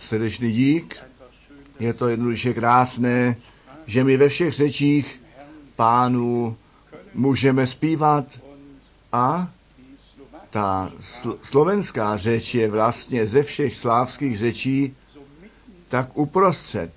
Srdečný dík. Je to jednoduše krásné, že my ve všech řečích Pánu můžeme zpívat a ta slovenská řeč je vlastně ze všech slávských řečí tak uprostřed.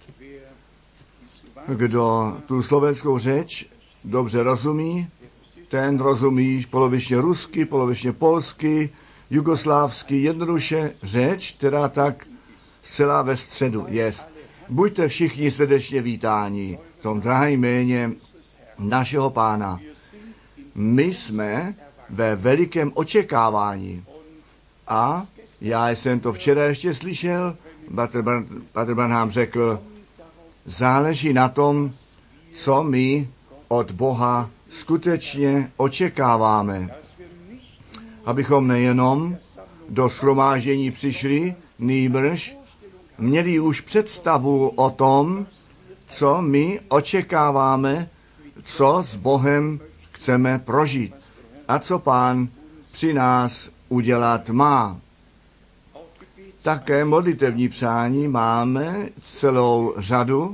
Kdo tu slovenskou řeč dobře rozumí, ten rozumí polovičně rusky, polovičně polsky, jugoslávsky, jednoduše řeč, která tak zcela ve středu jest. Buďte všichni srdečně vítáni v tom drahém jméně našeho Pána. My jsme ve velikém očekávání. A já jsem to včera ještě slyšel, Bratr Branham řekl, záleží na tom, co my od Boha skutečně očekáváme. Abychom nejenom do shromáždění přišli, nýbrž měli už představu o tom, co my očekáváme, co s Bohem chceme prožít a co Pán při nás udělat má. Také modlitevní přání máme celou řadu,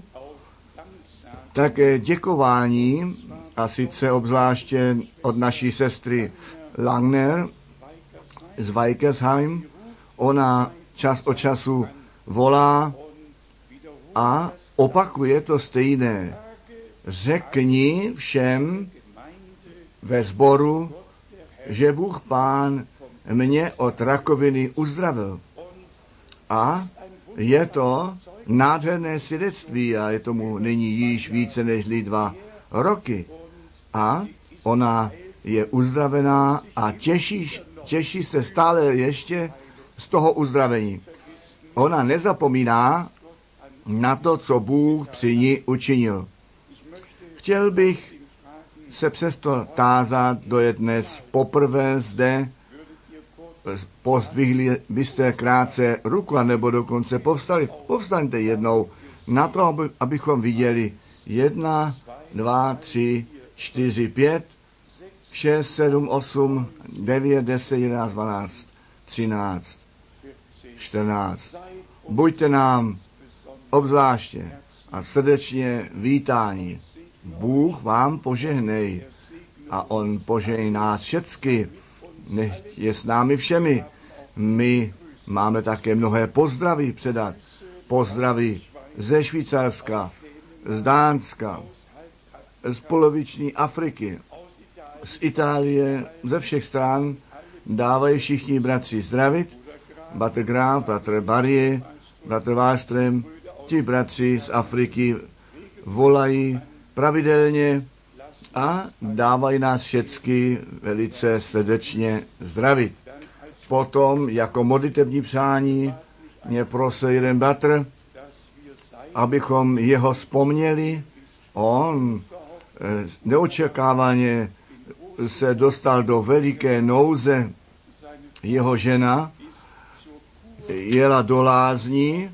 také děkování, a sice obzvláště od naší sestry Langner z Weikersheim. Ona čas od času volá a opakuje to stejné. Řekni všem ve sboru, že Bůh Pán mě od rakoviny uzdravil. A je to nádherné svědectví a je tomu nyní již více než 2 roky. A ona je uzdravená a těší se stále ještě z toho uzdravení. Ona nezapomíná na to, co Bůh při ní učinil. Chtěl bych se přesto tázat, kdo je dnes poprvé zde, pozdvihli byste krátce ruku, nebo dokonce povstali. Povstaňte jednou na to, abychom viděli 1, 2, 3, 4, 5, 6, 7, 8, 9, 10, 11, 12, 13, 14. Buďte nám obzvláště a srdečně vítáni. Bůh vám požehnej a on požehnej nás všecky. Nech je s námi všemi. My máme také mnohé pozdravy předat. Pozdravy ze Švýcarska, z Dánska, z poloviční Afriky, z Itálie, ze všech stran dávají všichni bratři zdravit. Bratr Graf, bratr Barrier, bratr Wallström, ti bratři z Afriky volají pravidelně a dávají nás všecky velice srdečně zdravit. Potom jako modlitevní přání mě prosil jeden bratr, abychom jeho vzpomněli. On neočekávaně se dostal do veliké nouze. Jeho žena jela do lázní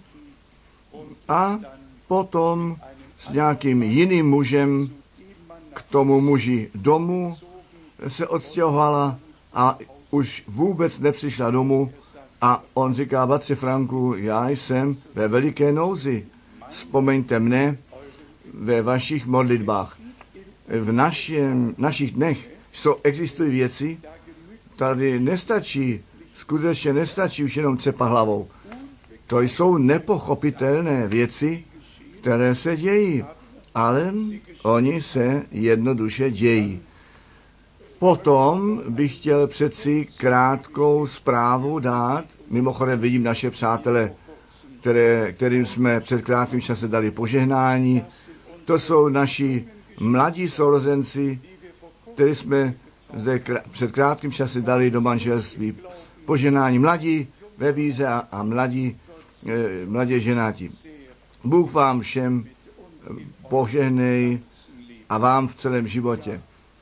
a potom s nějakým jiným mužem k tomu muži domů se odstěhovala a už vůbec nepřišla domů a on říká, bratře Franku, já jsem ve veliké nouzi, vzpomeňte mne ve vašich modlitbách. V našich dnech existují věci, tady nestačí, skutečně nestačí už jenom třepat hlavou. To jsou nepochopitelné věci, které se dějí, ale oni se jednoduše dějí. Potom bych chtěl přeci krátkou zprávu dát. Mimochodem vidím naše přátele, kterým jsme před krátkým časem dali požehnání. To jsou naši mladí sourozenci, který jsme zde před krátkým časem dali do manželství požehnání. Mladí ve víře a mladě ženatí. Bůh vám všem požehnej a vám v celém životě.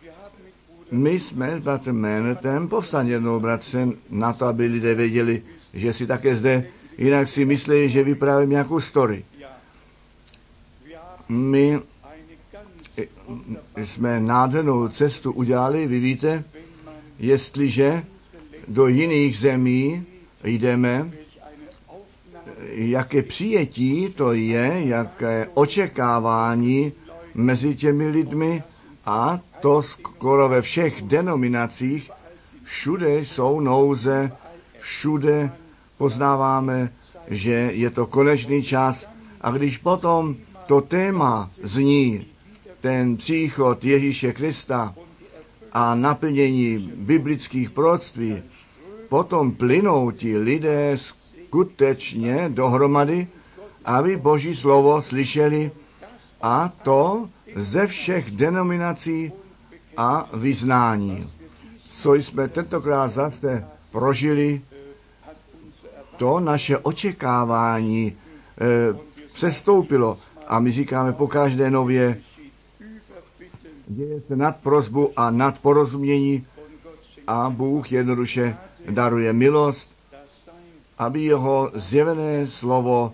My jsme s bratrem Ménetem, povstaň jednou, bratře, na to, aby lidé věděli, že si také zde, jinak si myslí, že vyprávím nějakou story. My jsme nádhernou cestu udělali, vy víte, jestliže do jiných zemí jdeme, jaké přijetí to je, jaké očekávání mezi těmi lidmi, a to skoro ve všech denominacích. Všude jsou nouze, všude poznáváme, že je to konečný čas, a když potom to téma zní ten příchod Ježíše Krista a naplnění biblických proroctví, potom plynou ti lidé skutečně dohromady, aby Boží slovo slyšeli, a to ze všech denominací a vyznání. Co jsme tentokrát zase prožili, to naše očekávání přestoupilo. A my říkáme po každé nově, děje se nad prosbu a nad porozumění, a Bůh jednoduše daruje milost, aby jeho zjevené slovo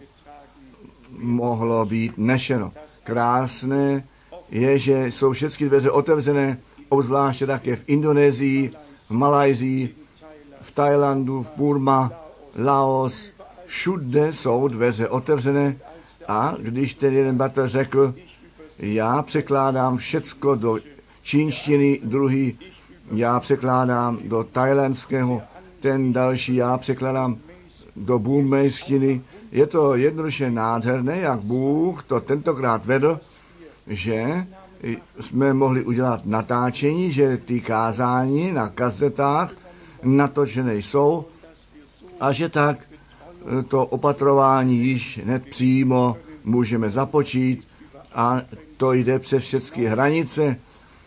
mohlo být nešeno. Krásné je, že jsou všechny dveře otevřené, obzvláště také v Indonésii, v Malajsii, v Thailandu, v Burma, Laos. Všude jsou dveře otevřené, a když ten jeden bratr řekl, já překládám všecko do čínštiny, druhý já překládám do thailandského, ten další já překládám do burmejštiny. Je to jednoduše nádherné, jak Bůh to tentokrát vedl, že jsme mohli udělat natáčení, že ty kázání na kazetách natočené jsou, a že tak to opatrování již hned přímo můžeme započít, a to jde přes všechny hranice.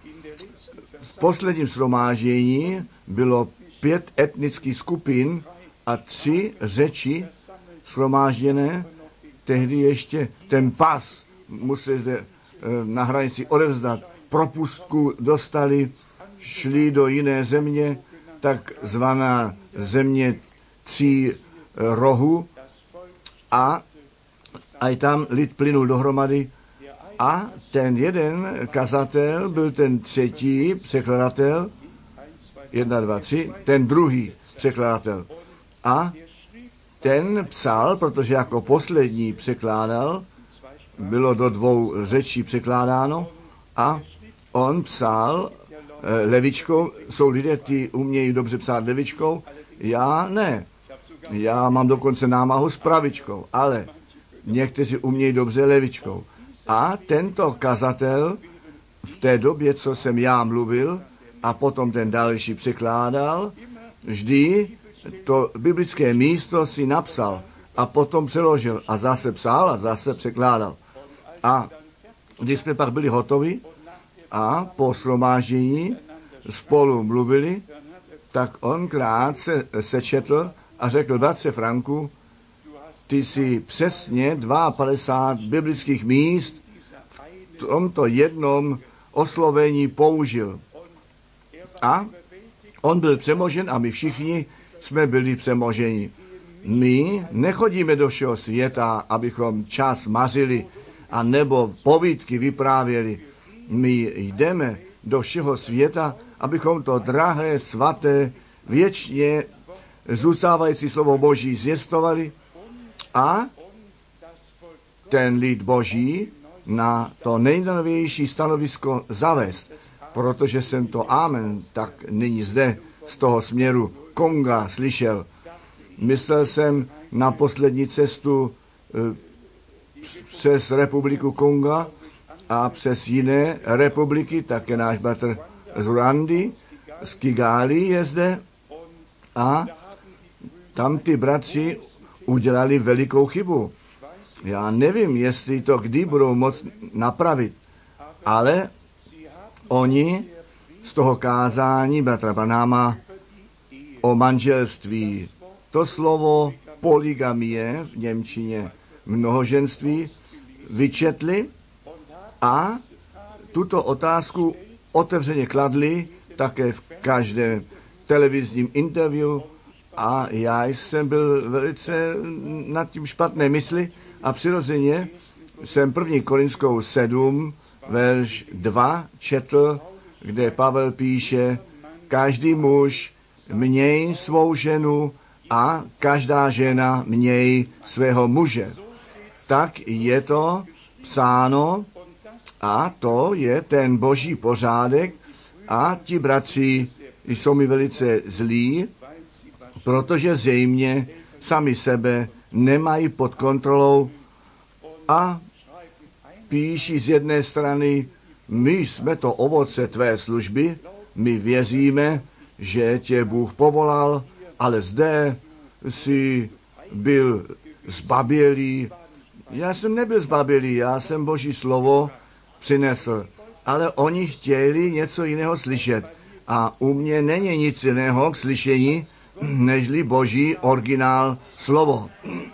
V posledním shromáždění bylo 5 etnických skupin a 3 řeči shromážděné. Tehdy ještě ten pas museli zde na hranici odevzdat, propustku dostali, šli do jiné země, takzvaná země 3 rohu, a i tam lid plynul dohromady, a ten jeden kazatel byl ten třetí překladatel, 1, 2, 3, ten druhý překladatel. A ten psal, protože jako poslední překládal, bylo do 2 řečí překládáno, a on psal levičkou. Jsou lidé, ty umějí dobře psát levičkou, já ne. Já mám dokonce námahu s pravičkou, ale někteří umějí dobře levičkou. A tento kazatel v té době, co jsem já mluvil, a potom ten další překládal, vždy to biblické místo si napsal a potom přeložil a zase psal a zase překládal. A když jsme pak byli hotovi a po shromáždění spolu mluvili, tak on krátce sečetl a řekl, bratře Franku, ty si přesně 52 biblických míst v tomto jednom oslovení použil. A on byl přemožen a my všichni jsme byli přemoženi. My nechodíme do všeho světa, abychom čas mařili a nebo povídky vyprávěli. My jdeme do všeho světa, abychom to drahé, svaté, věčně zůstávající slovo Boží zvěstovali a ten lid Boží na to nejnovější stanovisko zavést. Protože jsem to amen, tak nyní zde z toho směru Konga slyšel. Myslel jsem na poslední cestu přes republiku Konga a přes jiné republiky, také náš bratr z Rwandy, z Kigali je zde, a tam ty bratři udělali velikou chybu. Já nevím, jestli to kdy budou moct napravit, ale oni z toho kázání bratra Branhama o manželství, to slovo polygamie v němčině, mnohoženství, vyčetli a tuto otázku otevřeně kladli také v každém televizním interview, a já jsem byl velice nad tím špatné mysli a přirozeně jsem 1. Korintskou 7, verš 2 četl, kde Pavel píše, každý muž měj svou ženu a každá žena měj svého muže. Tak je to psáno a to je ten boží pořádek a ti bratři jsou mi velice zlí, protože zřejmě sami sebe nemají pod kontrolou a píší z jedné strany, my jsme to ovoce tvé služby, my věříme, že tě Bůh povolal, ale zde jsi byl zbabělý. Já jsem nebyl zbabělý, já jsem Boží slovo přinesl, ale oni chtěli něco jiného slyšet. A u mě není nic jiného k slyšení, nežli Boží originál slovo.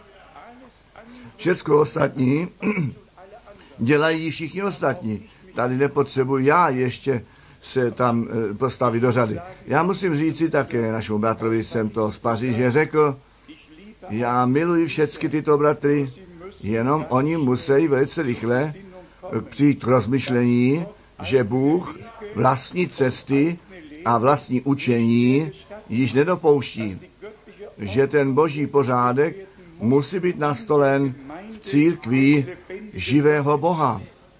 Všecko ostatní dělají všichni ostatní. Tady nepotřebuji já ještě se tam postavit do řady. Já musím říci také našemu bratrovi, jsem to z Paříže řekl, já miluji všechny tyto bratry, jenom oni musí velice rychle přijít k rozmyšlení, že Bůh vlastní cesty a vlastní učení již nedopouští, že ten boží pořádek musí být nastolen v církvi živého Boha.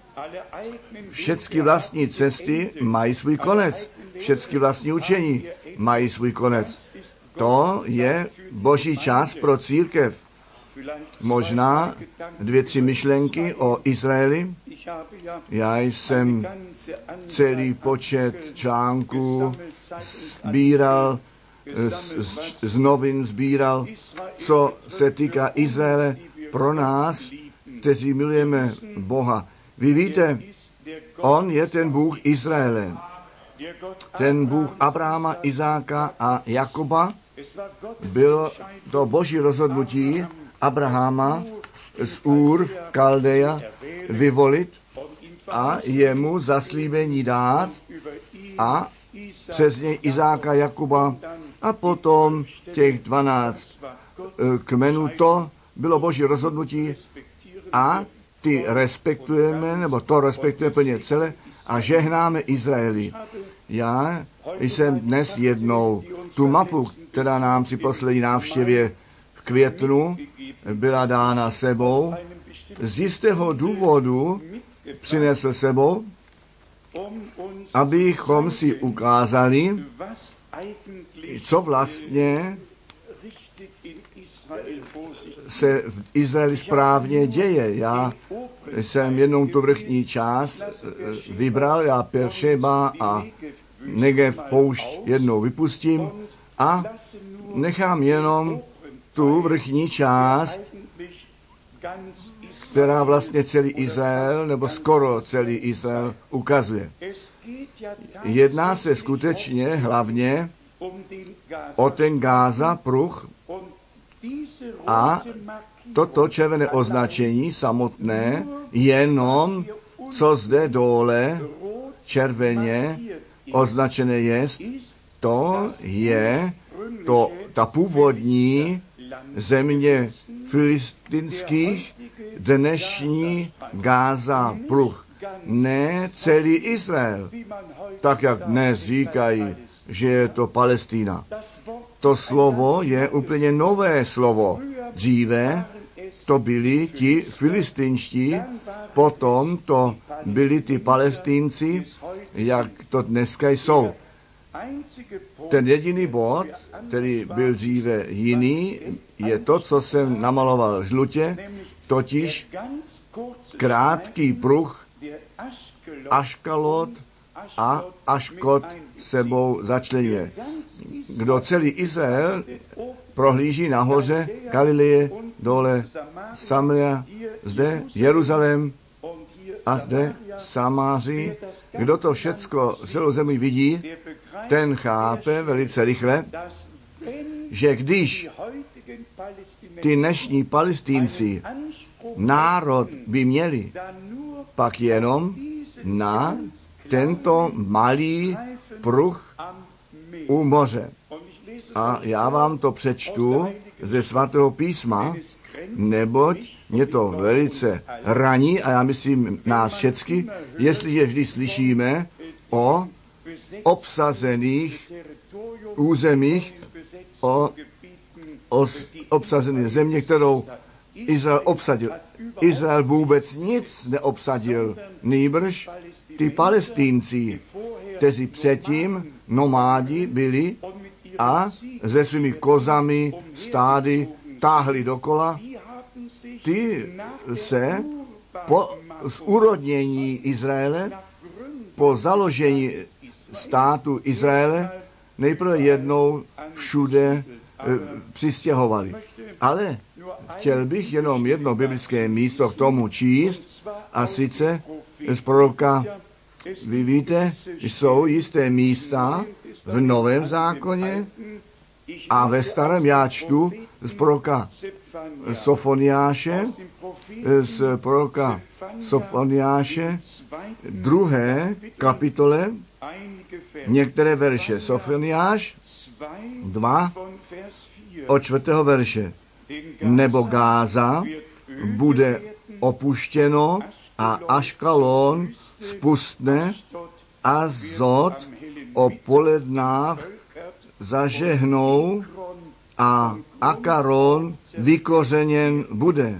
Všechny vlastní cesty mají svůj konec, všechny vlastní učení mají svůj konec. To je boží čas pro církev. Možná 2-3 myšlenky o Izraeli. Já jsem celý počet článků sbíral, z novin sbíral, co se týká Izraele pro nás, kteří milujeme Boha. Vy víte, on je ten Bůh Izraele, ten Bůh Abrahama, Izáka a Jakoba. Bylo to boží rozhodnutí Abrahama z Úr v Kaldeja vyvolit a jemu zaslíbení dát a přes něj Izáka, Jakuba a potom těch 12 kmenů. To bylo boží rozhodnutí a ty respektujeme, nebo to respektujeme plně celé a žehnáme Izraeli. Já jsem dnes jednou tu mapu, která nám při poslední návštěvě v květnu byla dána sebou, z jistého důvodu přinesl sebou, abychom si ukázali, co vlastně se v Izraeli správně děje. Já jsem jednou tu vrchní část vybral, já Peršeba a Negev poušť jednou vypustím a nechám jenom tu vrchní část, která vlastně celý Izrael, nebo skoro celý Izrael ukazuje. Jedná se skutečně hlavně o ten Gáza pruh a toto červené označení samotné, jenom co zde dole červeně označené je, to je ta původní země filistinských, dnešní Gáza pruh. Ne celý Izrael, tak jak dnes říkají, že je to Palestína. To slovo je úplně nové slovo. Dříve to byli ti filistinští, potom to byli ty Palestínci, jak to dneska jsou. Ten jediný bod, který byl dříve jiný, je to, co jsem namaloval žlutě, totiž krátký pruh Aškalot a Aškot sebou začleňuje. Kdo celý Izrael prohlíží nahoře, Galileje, dole Samaria, zde Jeruzalém a zde Samáří, kdo to všecko celou zemi vidí, ten chápe velice rychle, že když ty dnešní Palestínci národ by měli, pak jenom na tento malý pruh u moře. A já vám to přečtu ze svatého písma, neboť mě to velice raní a já myslím nás všecky, jestliže vždy slyšíme o obsazených územích, o obsazené země, kterou Izrael obsadil. Izrael vůbec nic neobsadil, nýbrž ty Palestínci, kteří předtím nomádi byli a se svými kozami, stády táhli dokola, ty se po zúrodnění Izraele, po založení státu Izraele, nejprve jednou všude přistěhovali. Ale chtěl bych jenom jedno biblické místo k tomu číst, a sice z proroka, vy víte, jsou jisté místa v Novém zákoně a ve Starém. Já čtu z proroka Sofoniáše, Sofoniáše, 2. kapitole, některé verše. Sofoniáš 2 od 4. verše. Nebo Gáza bude opuštěno a Aškalón spustne a Zod o polednách zažehnou a Akaron vykořeněn bude.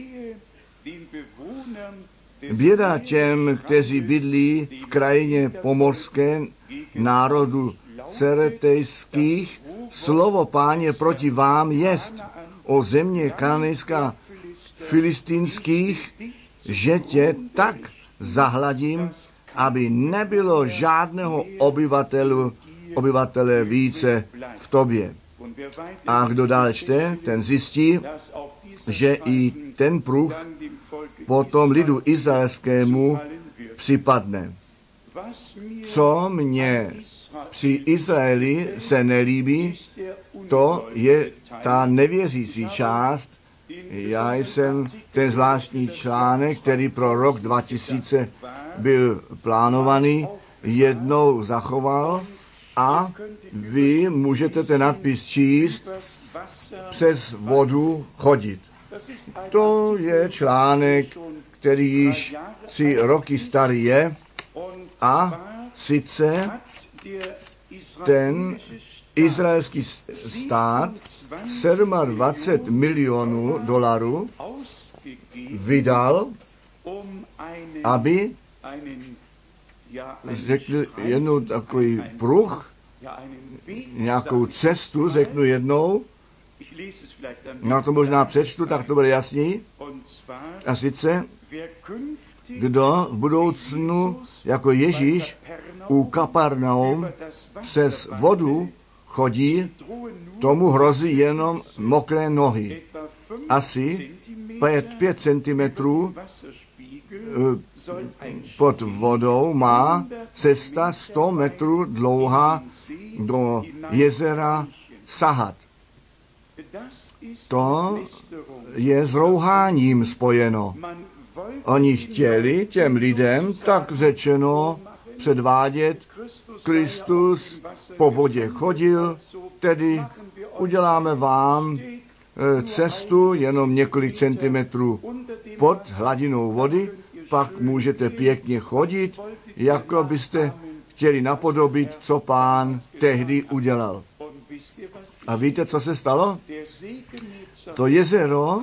Běda těm, kteří bydlí v krajině pomorské národu ceretejských, slovo Páně proti vám jest o země kananejská filistínských, že tě tak zahladím, aby nebylo žádného obyvatele více v tobě. A kdo dále čte, ten zjistí, že i ten pruh potom lidu izraelskému připadne. Co mně při Izraeli se nelíbí, to je ta nevěřící část. Já jsem ten zvláštní článek, který pro rok 2000 byl plánovaný, jednou zachoval a vy můžete ten nadpis číst, přes vodu chodit. To je článek, který již 3 roky starý je, a sice ten izraelský stát 27 milionů dolarů vydal, aby řekl jednou takový pruh, nějakou cestu, řeknu jednou, já to možná přečtu, tak to bude jasný. A sice, kdo v budoucnu jako Ježíš u Kapernaum přes vodu chodí, tomu hrozí jenom mokré nohy. Asi 5 centimetrů pod vodou má cesta 100 metrů dlouhá do jezera sahat. To je s rouháním spojeno. Oni chtěli těm lidem, tak řečeno, předvádět, Kristus po vodě chodil, tedy uděláme vám cestu jenom několik centimetrů pod hladinou vody, pak můžete pěkně chodit, jako byste chtěli napodobit, co Pán tehdy udělal. A víte, co se stalo? To jezero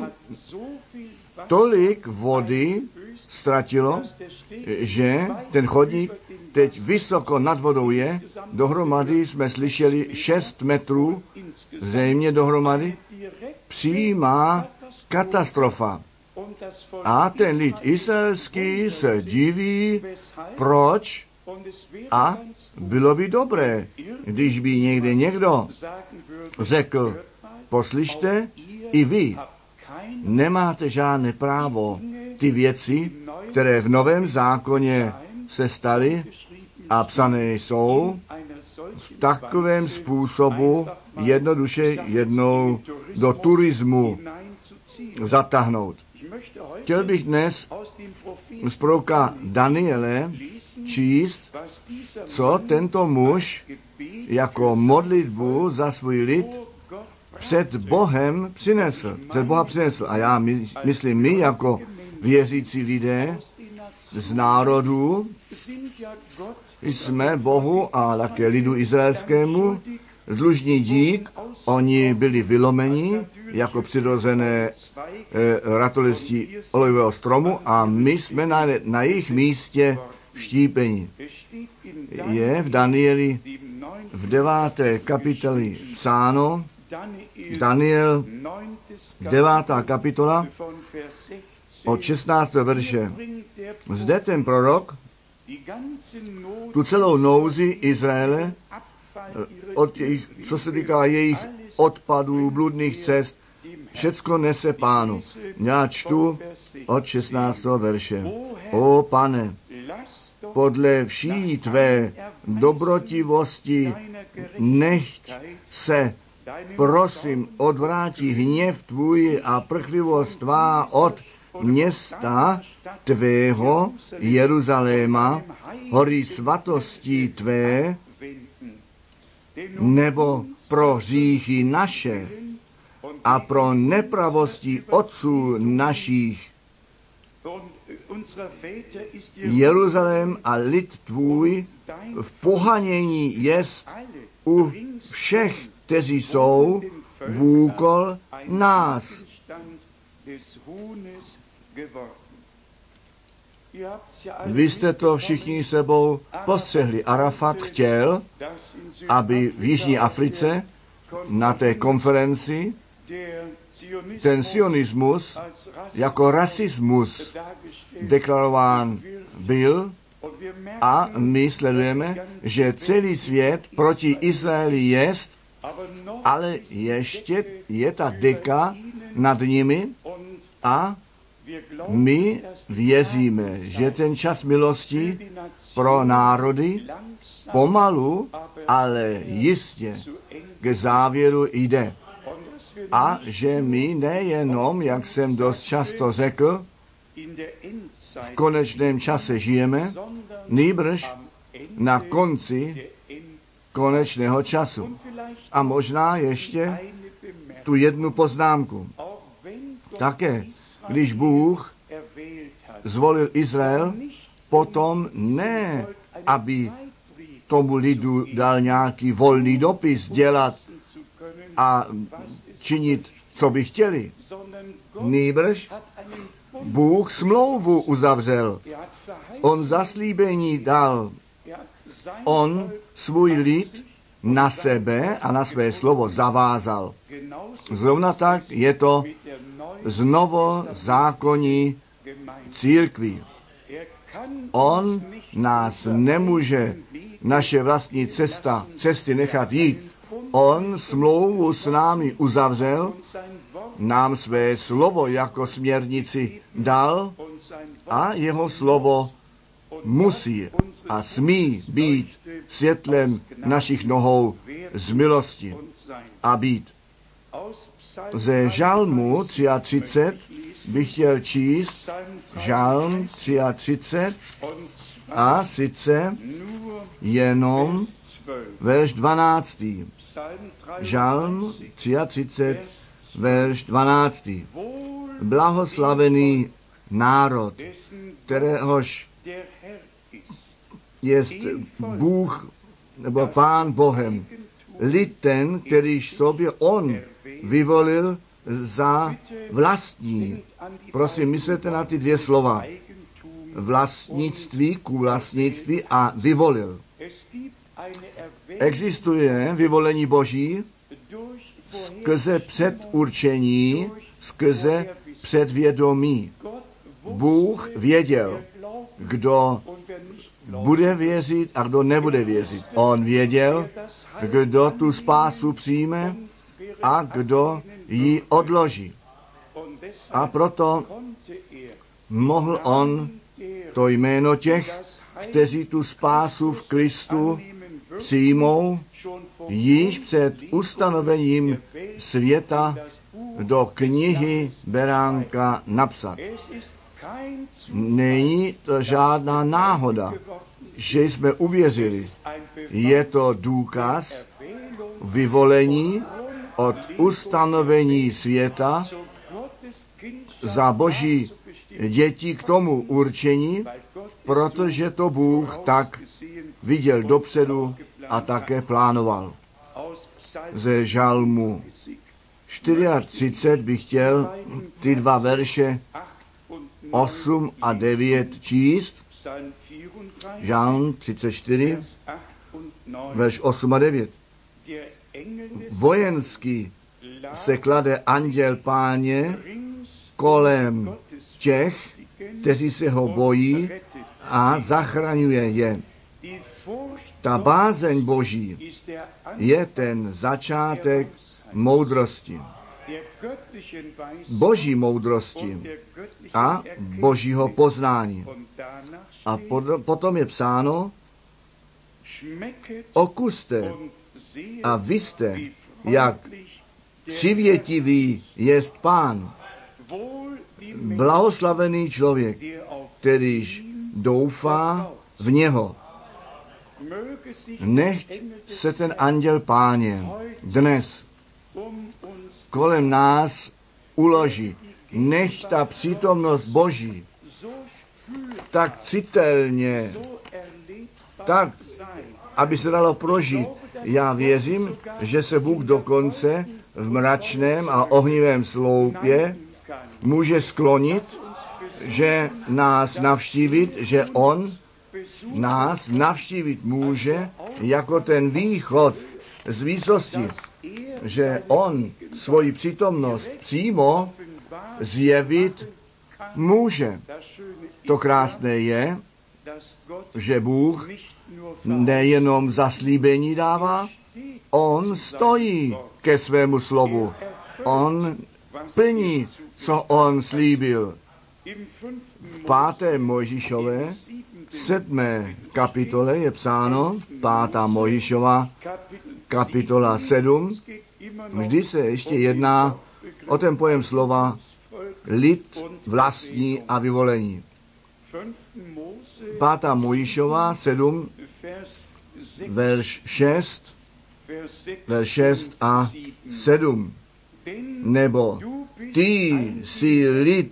tolik vody ztratilo, že ten chodník teď vysoko nad vodou je. Dohromady jsme slyšeli 6 metrů, zřejmě dohromady, přímá katastrofa. A ten lid izraelský se diví, proč, a bylo by dobré, když by někde někdo řekl, poslyšte, i vy nemáte žádné právo ty věci, které v Novém zákoně se staly a psané jsou, v takovém způsobu jednoduše jednou do turismu zatáhnout. Chtěl bych dnes z proroka Daniele číst, co tento muž jako modlitbu za svůj lid před Bohem přinesl. Před Boha přinesl. A já myslím, my jako věřící lidé z národů jsme Bohu a také lidu izraelskému dlužný dík, oni byli vylomeni jako přirozené ratolistí olivového stromu a my jsme na jejich místě vštípeni. Je v Danieli v 9. kapitole psáno, Daniel 9. kapitola od 16. verše. Zde ten prorok tu celou nouzi Izraele, co se týká jejich odpadů, bludných cest, všecko nese Pánu. Já čtu od 16. verše. O Pane, podle vší tvé dobrotivosti nechť se, prosím, odvrátí hněv tvůj a prchlivost tvá od města tvého Jeruzaléma, hory svatostí tvé, nebo pro hříchy naše a pro nepravosti otců našich. Jeruzalém a lid tvůj v pohanění jest u všech, kteří jsou vůkol nás. Vy jste to všichni sebou postřehli. Arafat chtěl, aby v Jižní Africe na té konferenci ten sionismus jako rasismus deklarován byl a my sledujeme, že celý svět proti Izraeli jest, ale ještě je ta deka nad nimi a my věříme, že ten čas milosti pro národy pomalu, ale jistě k závěru jde. A že my nejenom, jak jsem dost často řekl, v konečném čase žijeme, nýbrž na konci konečného času. A možná ještě tu jednu poznámku. Také, když Bůh zvolil Izrael, potom ne, aby tomu lidu dal nějaký volný dopis dělat a činit, co by chtěli. Nýbrž Bůh smlouvu uzavřel. On zaslíbení dal. On svůj lid na sebe a na své slovo zavázal. Zrovna tak je to znovu zákonní církví. On nás nemůže naše vlastní cesty nechat jít. On smlouvu s námi uzavřel, nám své slovo jako směrnici dal a jeho slovo musí a smí být světlem našich nohou z milosti a být. Ze Žalmu 33 bych chtěl číst Žalm 33 a sice jenom verš 12. Žalm 33, verš 12. Blahoslavený národ, kteréhož jest Bůh nebo Pán Bohem. Lid ten, kterýž sobě on vyvolil za vlastní. Prosím, myslete na ty dvě slova. Vlastnictví ku vlastnictví a vyvolil. Existuje vyvolení Boží skrze předurčení, skrze předvědomí. Bůh věděl, kdo bude věřit a kdo nebude věřit. On věděl, kdo tu spásu přijme a kdo ji odloží. A proto mohl on to jméno těch, kteří tu spásu v Kristu přijmou, již před ustanovením světa do knihy Beránka napsat. Není to žádná náhoda, že jsme uvěřili. Je to důkaz vyvolení od ustanovení světa za Boží děti k tomu určení, protože to Bůh tak viděl dopředu a také plánoval. ze žalmu 34 bych chtěl ty dva verše 8 a 9 číst. Žalm 34, verš 8 a 9. Vojenský se klade anděl Páně kolem těch, kteří se ho bojí a zachraňuje je. Ta bázeň Boží je ten začátek moudrosti. Boží moudrosti a Božího poznání. A potom je psáno, okuste a vyste, jak přivětivý jest Pán. Blahoslavený člověk, kterýž doufá v něho. Nechť se ten anděl Páně dnes kolem nás uloží. Nechť ta přítomnost Boží tak citelně, tak, aby se dalo prožít. Já věřím, že se Bůh dokonce v mračném a ohnivém sloupě může sklonit, že nás navštívit, že On nás navštívit může jako ten východ z výsosti, že On svoji přítomnost přímo zjevit může. To krásné je, že Bůh nejenom zaslíbení dává, On stojí ke svému slovu. On plní, co On slíbil. V 5. Mojžíšové 7. kapitole je psáno, 5. Mojžíšova kapitola 7, vždy se ještě jedná o ten pojem slova lid vlastní a vyvolení. 5. Mojžíšova 7, verš 6 a 7. Nebo ty jsi lid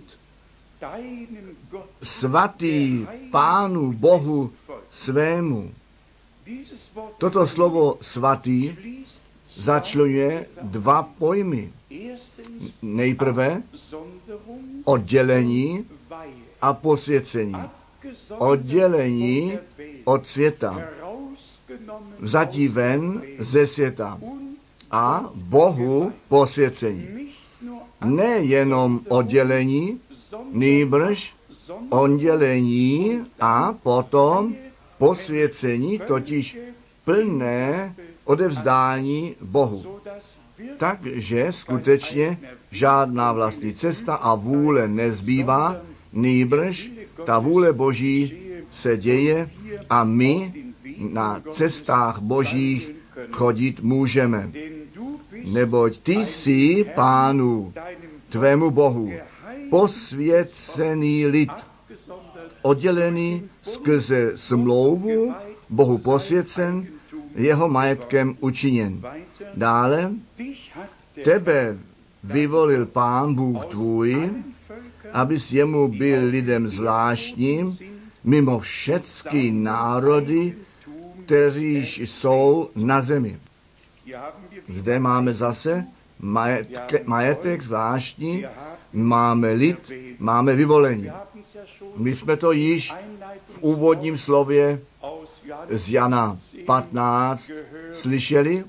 svatý Pánu Bohu svému. Toto slovo svatý začlenuje dva pojmy. Nejprve oddělení a posvěcení. Oddělení od světa. Vzatí ven ze světa. A Bohu posvěcení. Nejenom oddělení, nýbrž oddělení a potom posvěcení, totiž plné odevzdání Bohu. Takže skutečně žádná vlastní cesta a vůle nezbývá, nýbrž ta vůle Boží se děje a my na cestách Božích chodit můžeme. Neboť ty jsi Pánu, tvému Bohu, posvěcený lid, oddělený skrze smlouvu, Bohu posvěcen, jeho majetkem učiněn. Dále tebe vyvolil Pán Bůh tvůj, abys jemu byl lidem zvláštním, mimo všechny národy, kteří jsou na zemi. Zde máme zase majetek zvláštní, máme lid, máme vyvolení. My jsme to již v úvodním slově z Jana 15 slyšeli.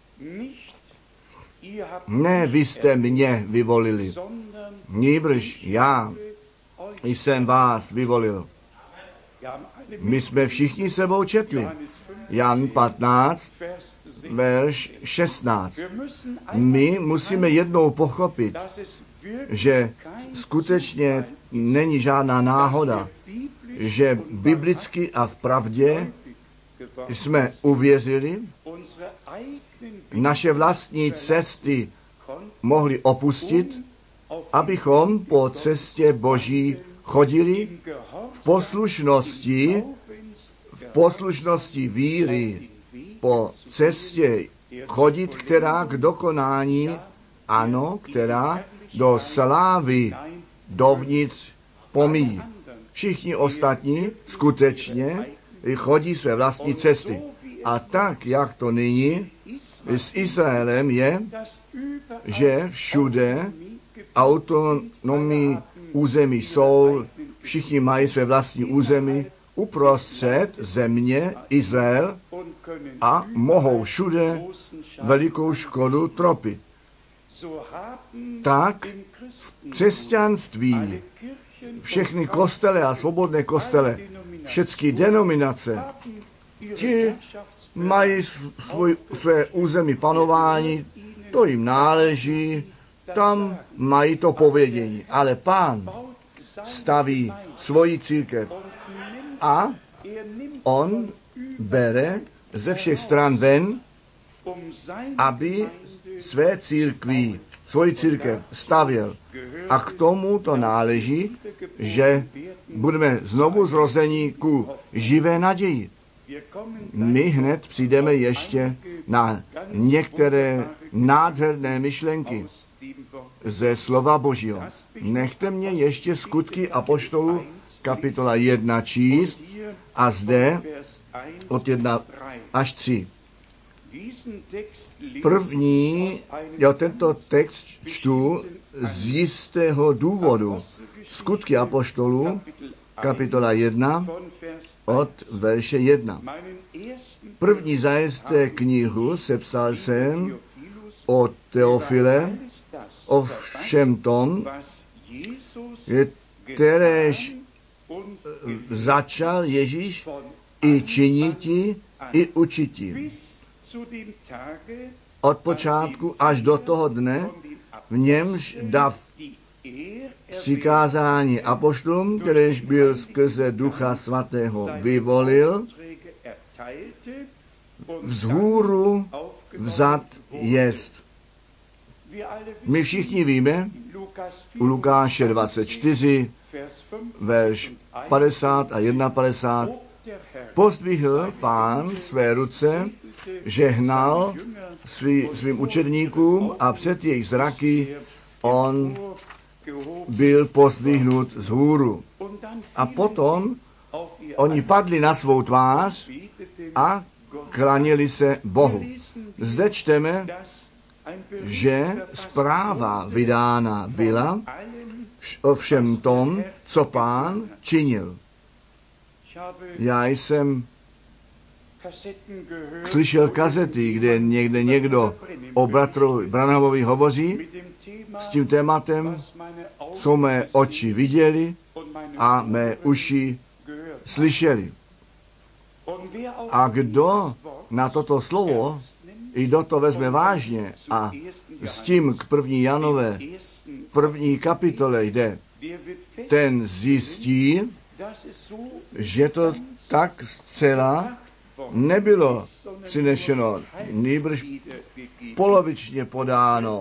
Ne, vy jste mě vyvolili, nýbrž já jsem vás vyvolil. My jsme všichni sebou četli. Jan 15, verš 16. My musíme jednou pochopit, že skutečně není žádná náhoda, že biblicky a v pravdě jsme uvěřili, naše vlastní cesty mohli opustit, abychom po cestě Boží chodili v poslušnosti víry, po cestě chodit, která k dokonání, ano, která do slávy dovnitř pomíjí. Všichni ostatní skutečně chodí své vlastní cesty. A tak, jak to nyní s Izraelem je, že všude autonomní území jsou, všichni mají své vlastní území uprostřed země Izrael a mohou všude velikou škodu tropit. Tak v křesťanství všechny kostele a svobodné kostele, všechny denominace, ti mají své území panování, to jim náleží, tam mají to povědění. Ale Pán staví svoji církev a on bere ze všech stran ven, aby své církví, svoji církev stavěl. A k tomu to náleží, že budeme znovu zrození ku živé naději. My hned přijdeme ještě na některé nádherné myšlenky ze slova Božího. Nechte mě ještě Skutky apoštolů kapitola 1 číst a zde od 1 až 3. Tento text čtu z jistého důvodu. Skutky apoštolů kapitola 1 od verše 1. První zajisté knihu sepsal jsem o Teofile, o všem tom, kteréž začal Ježíš i činiti, i učiti. Od počátku až do toho dne, v němž dav přikázání apoštolům, kteréž byl skrze Ducha Svatého vyvolil, vzhůru vzat jest. My všichni víme, u Lukáše 24, verš 50 a 51, pozdvihl Pán své ruce, žehnal svým učedníkům a před jejich zraky on byl pozdvihnut z hůru. A potom oni padli na svou tvář a klaněli se Bohu. Zde čteme, že zpráva vydána byla o všem tom, co Pán činil. Já jsem slyšel kazety, kde někdo o bratru Branhamovi hovoří s tím tématem, co mé oči viděli a mé uši slyšeli. A kdo na toto slovo i do to vezme vážně a s tím k 1. Janové 1. kapitole jde, ten zjistí, že to tak zcela nebylo přinešeno, nýbrž polovičně podáno.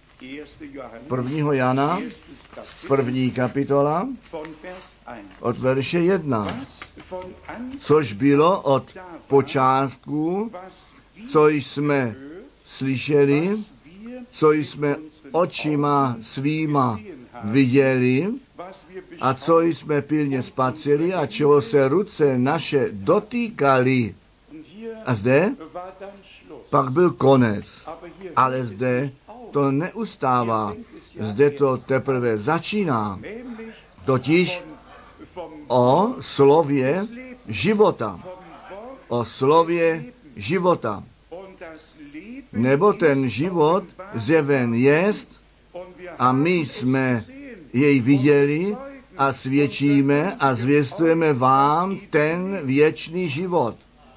1. Jana, 1. kapitola, od verše 1. Což bylo od počátku, co jsme slyšeli, co jsme očima svýma viděli a co jsme pilně spatřili a čeho se ruce naše dotýkali. A zde pak byl konec. Ale zde to neustává. Zde to teprve začíná. Totiž o slově života. O slově života. Nebo ten život zjeven jest a my jsme jej viděli a svědčíme a zvěstujeme vám ten věčný život.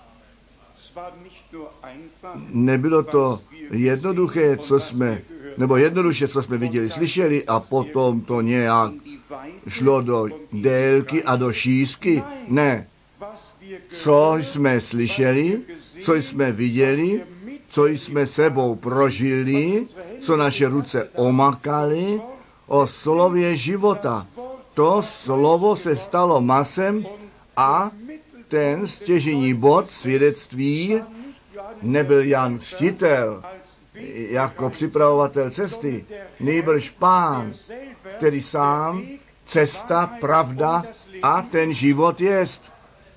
Nebylo to jednoduché, jednoduše, co jsme viděli, slyšeli a potom to nějak šlo do délky a do šířky. Ne. Co jsme slyšeli, co jsme viděli, co jsme sebou prožili, co naše ruce omakaly, o slově života. To slovo se stalo masem a ten stěžejní bod svědectví nebyl jen čtitel jako připravovatel cesty, nýbrž Pán, který sám cesta, pravda a ten život jest.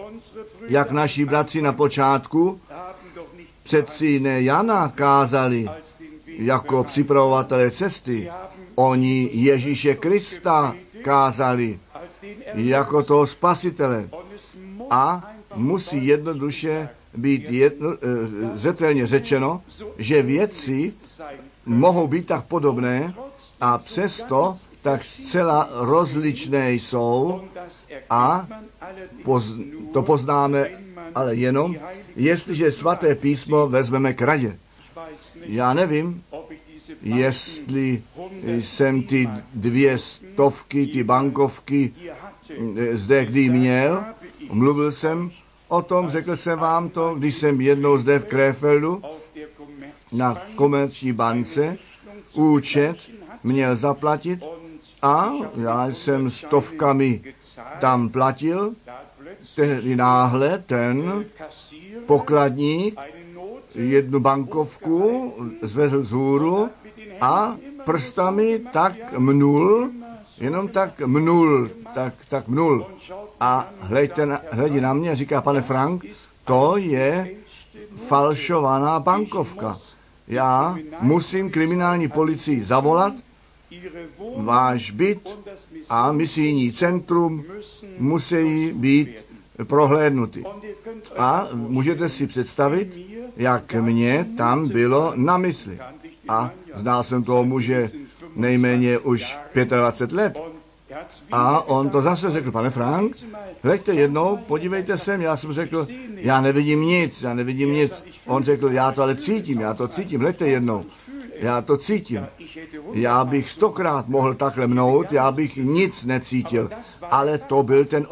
jak naši bratři na počátku, přeci ne Jana kázali jako připravovatelé cesty. Oni Ježíše Krista kázali jako toho spasitele. A musí jednoduše být zřetelně řečeno, že věci mohou být tak podobné a přesto tak zcela rozličné jsou a to poznáme ale jenom, jestliže svaté písmo vezmeme k radě. Já nevím, jestli jsem ty 200, ty bankovky zde kdy měl, mluvil jsem o tom, řekl jsem vám to, když jsem jednou zde v Krefeldu na Komerční bance účet měl zaplatit a já jsem stovkami tam platil, tehdy náhle ten pokladník jednu bankovku zvedl vzhůru a prstami tak mnul, jenom tak mnul, tak mnul. A hledí na mě a říká, pane Frank, to je falšovaná bankovka. Já musím kriminální policii zavolat, váš byt a misijní centrum musí být prohlédnuty. A můžete si představit, jak mě tam bylo na mysli. A znal jsem toho muže nejméně už 25 let. A on to zase řekl, pane Frank, hleďte jednou, podívejte se, já jsem řekl, já nevidím nic. On řekl, já to ale cítím, hleďte jednou, já to cítím. Já bych 100krát mohl takhle mnout, já bych nic necítil, ale to byl ten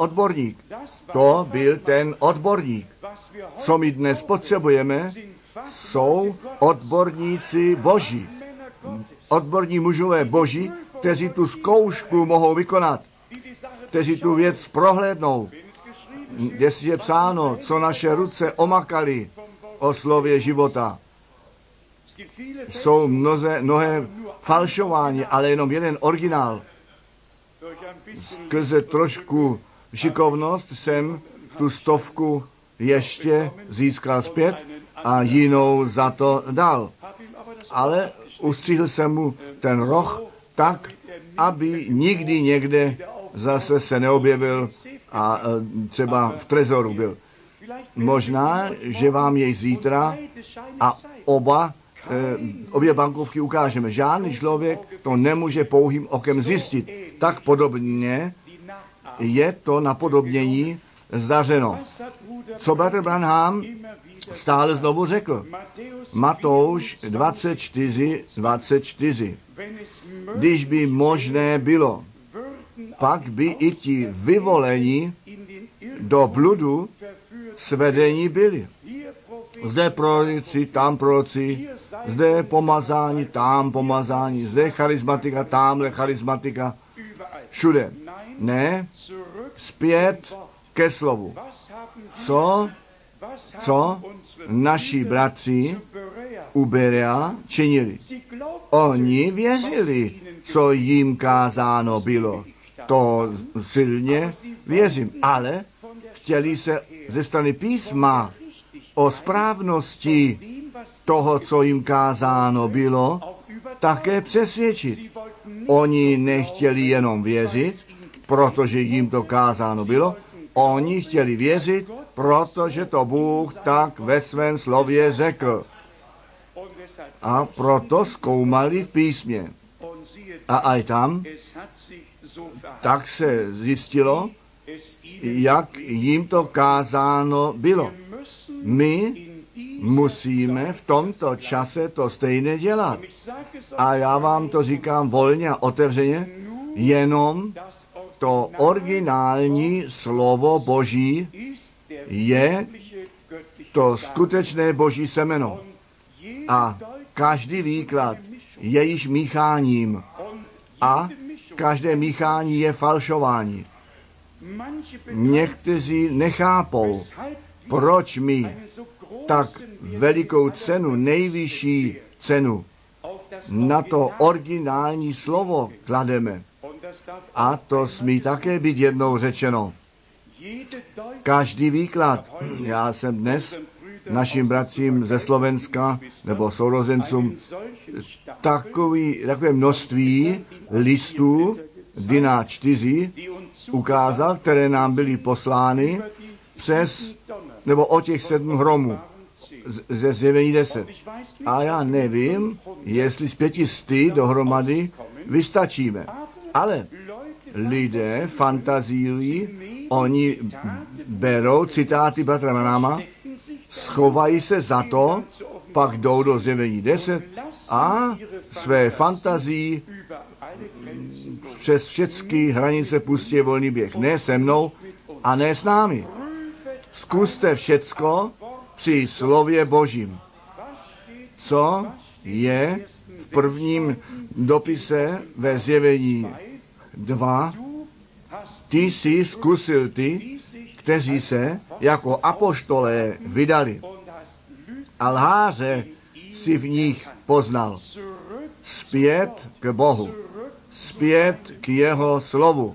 odborník. Co my dnes potřebujeme, jsou odborníci Boží. Odborní mužové Boží, kteří tu zkoušku mohou vykonat, kteří tu věc prohlédnou. Jestliže je psáno, co naše ruce omakaly o slově života. Jsou mnohé falšování, ale jenom jeden originál. Skrze trošku šikovnost jsem tu 100 ještě získal zpět a jinou za to dal. Ale ustřihl jsem mu ten roh tak, aby nikdy někde zase se neobjevil a třeba v trezoru byl. Možná, že vám jej zítra a obě bankovky ukážeme. Žádný člověk to nemůže pouhým okem zjistit. Tak podobně je to napodobnění zdařeno. Co bratr Branham stále znovu řekl. Matouš 24. Když by možné bylo, pak by i ti vyvolení do bludu svedení byli. Zde proroci, tam proroci, zde pomazání, tam pomazání, zde charismatika, tamhle charismatika, všude. Ne, zpět ke slovu. Co naši bratři u Berea činili? Oni věřili, co jim kázáno bylo. To silně věřím, ale chtěli se ze strany písma o správnosti toho, co jim kázáno bylo, také přesvědčit. Oni nechtěli jenom věřit, protože jim to kázáno bylo, oni chtěli věřit, protože to Bůh tak ve svém slově řekl. A proto zkoumali v písmě. A aj tam, tak se zjistilo, jak jim to kázáno bylo. My musíme v tomto čase to stejné dělat. A já vám to říkám volně a otevřeně, jenom to originální slovo Boží je to skutečné Boží semeno. A každý výklad je již mícháním. A každé míchání je falšování. Někteří nechápou, proč my tak velikou cenu, nejvyšší cenu na to originální slovo klademe. A to smí také být jednou řečeno. Každý výklad. Já jsem dnes našim bratřím ze Slovenska nebo sourozencům takové množství listů Dina 4 ukázal, které nám byly poslány nebo o těch 7 hromů ze Zjevení 10. A já nevím, jestli z 500 dohromady vystačíme. Ale lidé fantazírují, oni berou citáty bratra Branhama, schovají se za to, pak jdou do Zjevení 10 a své fantazii přes všechny hranice pustí volný běh. Ne se mnou a ne s námi. Zkuste všecko při slově Božím. Co je v prvním dopise ve Zjevení 2? Ty jsi zkusil ty, kteří se jako apoštolé vydali. A lháře si v nich poznal. Zpět k Bohu. Zpět k jeho slovu.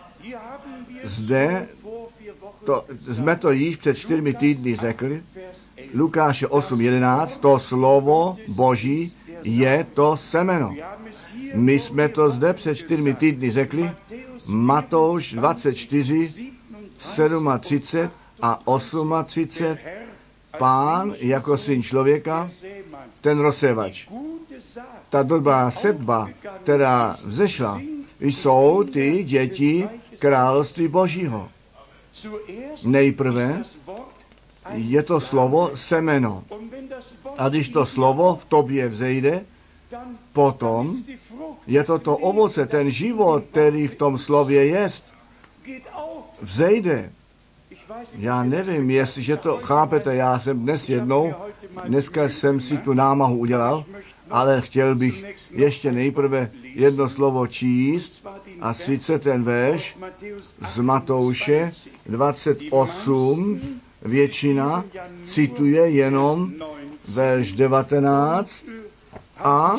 Zde jsme to již před 4 týdny řekli. Lukáše 8:11, to slovo Boží je to semeno. My jsme to zde před 4 týdny řekli. Matouš 24, 37 a 38. Pán jako syn člověka, ten rozsévač. Ta dobrá sedba, která vzešla, jsou ty děti království Božího. Nejprve je to slovo semeno. A když to slovo v tobě vzejde, potom je to ovoce, ten život, který v tom slově jest, vzejde. Já nevím, jestliže to chápete, já jsem dneska jsem si tu námahu udělal, ale chtěl bych ještě nejprve jedno slovo číst, a sice ten verš z Matouše 28, většina cituje jenom verš 19 a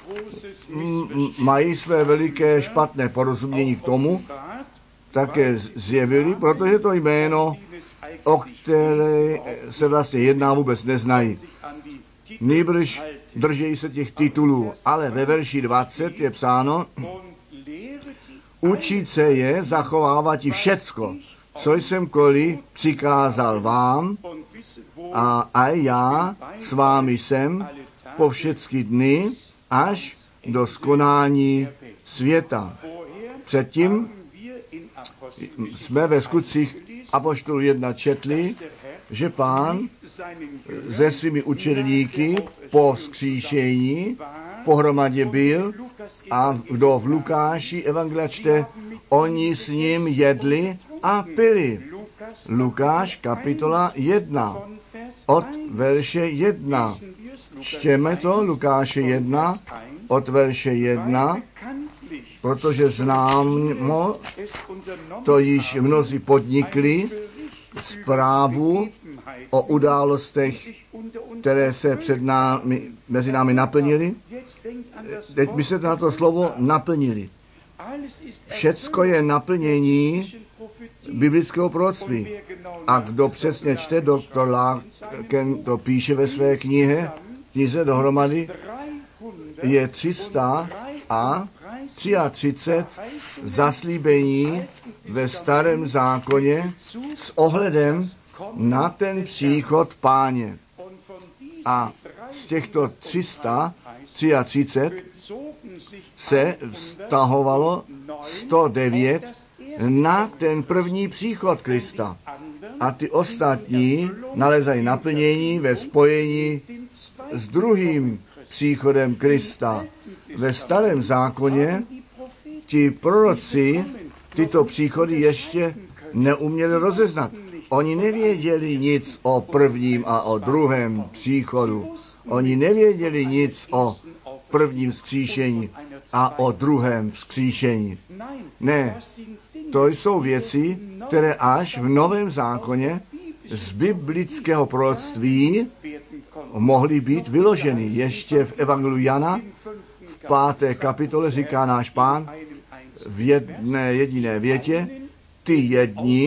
mají své veliké špatné porozumění k tomu, také zjevili, protože to jméno, o které se vlastně jedná, vůbec neznají. Nýbrž držejí se těch titulů, ale ve verši 20 je psáno, učit se je zachovávat i všecko, co jsem přikázal vám, a já s vámi jsem po všechny dny až do skonání světa. Předtím jsme ve skutcích apoštolů 1 četli, že Pán se svými učedníky po vzkříšení pohromadě byl a kdo v Lukáši evangelia čte, oni s ním jedli a pili. Lukáš kapitola 1 od verše 1. Čtěme to, Lukáše 1 od verše 1, protože známo, to již mnozí podnikli, zprávu o událostech, které se mezi námi naplnili. Teď myslíte na to slovo naplnili. Všecko je naplnění biblického proroctví. A kdo přesně čte, doktor Larkin to píše ve své knize dohromady, je 333 zaslíbení ve Starém zákoně s ohledem na ten příchod Páně. A z těchto 333 se vztahovalo 109 na ten první příchod Krista. A ty ostatní nalezají naplnění ve spojení s druhým příchodem Krista. Ve Starém zákoně ti proroci tyto příchody ještě neuměli rozeznat. Oni nevěděli nic o prvním a o druhém příchodu. Oni nevěděli nic o prvním vzkříšení a o druhém vzkříšení. Ne, to jsou věci, které až v Novém zákoně z biblického proroctví mohly být vyloženy. Ještě v Evangeliu Jana v 5. kapitole říká náš Pán v jedné jediné větě, ty jedni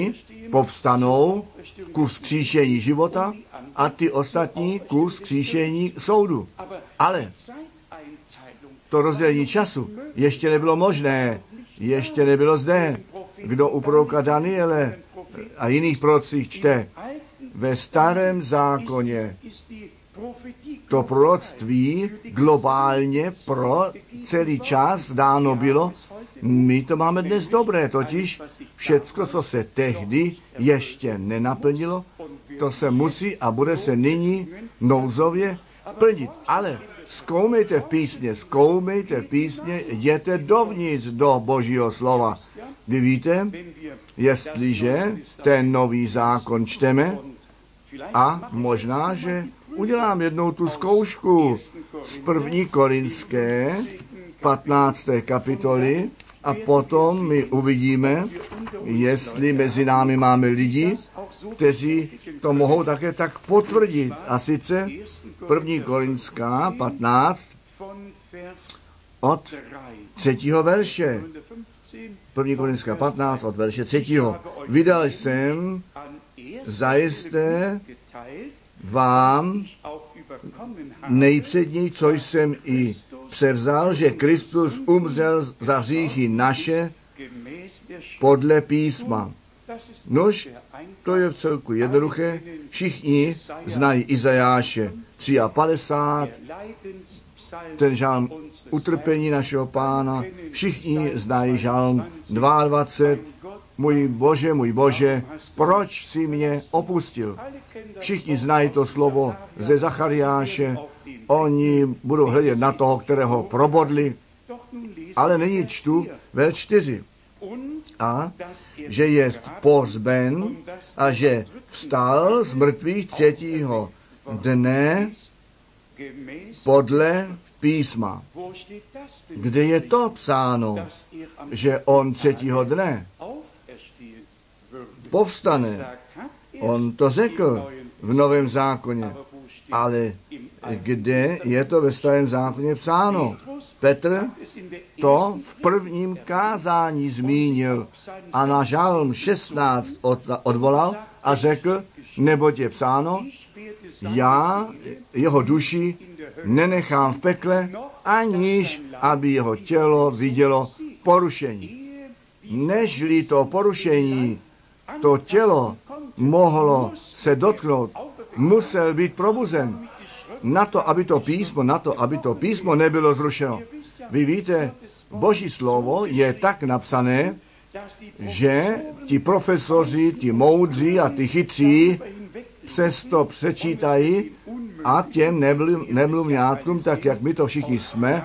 povstanou ku vzkříšení života a ty ostatní ku vzkříšení soudu. Ale to rozdělení času ještě nebylo možné, ještě nebylo zde. Kdo u proroka Daniele a jiných prorocích čte, ve starém zákoně to proroctví globálně pro celý čas dáno bylo. My to máme dnes dobré, totiž všecko, co se tehdy ještě nenaplnilo, to se musí a bude se nyní nouzově plnit. Ale zkoumejte v písmě, jděte dovnitř do Božího slova. Vy víte, jestliže ten nový zákon čteme, a možná, že udělám jednou tu zkoušku z 1. Korinské 15. kapitoly a potom my uvidíme, jestli mezi námi máme lidi, kteří to mohou také tak potvrdit. A sice 1. Korinská 15 od 3. verše. 1. Korinská 15 od verše 3. Vydal jsem zajisté vám nejpředněji, co jsem i převzal, že Kristus umřel za hříchy naše podle písma. Nož, to je vcelku jednoduché. Všichni znají Izajáše 53, ten žalm utrpení našeho Pána. Všichni znají žalm 22, můj Bože, proč jsi mě opustil? Všichni znají to slovo ze Zachariáše. Oni budou hledět na toho, kterého probodli. Ale nyní čtu ve 4. A že jest pohřben a že vstal z mrtvých 3. dne podle písma. Kde je to psáno, že on 3. dne povstane? On to řekl v Novém zákoně. Ale kde je to ve Starém zákoně psáno? Petr to v prvním kázání zmínil a na žalm 16 odvolal a řekl, neboť je psáno, já jeho duši nenechám v pekle, aniž aby jeho tělo vidělo porušení. Nežli to porušení, to tělo mohlo se dotknout, musel být probuzen. Na to, aby to písmo nebylo zrušeno. Vy víte, Boží slovo je tak napsané, že ti profesoři, ti moudří a ti chytří přesto přečítají a těm nemluvňátkům, tak jak my to všichni jsme,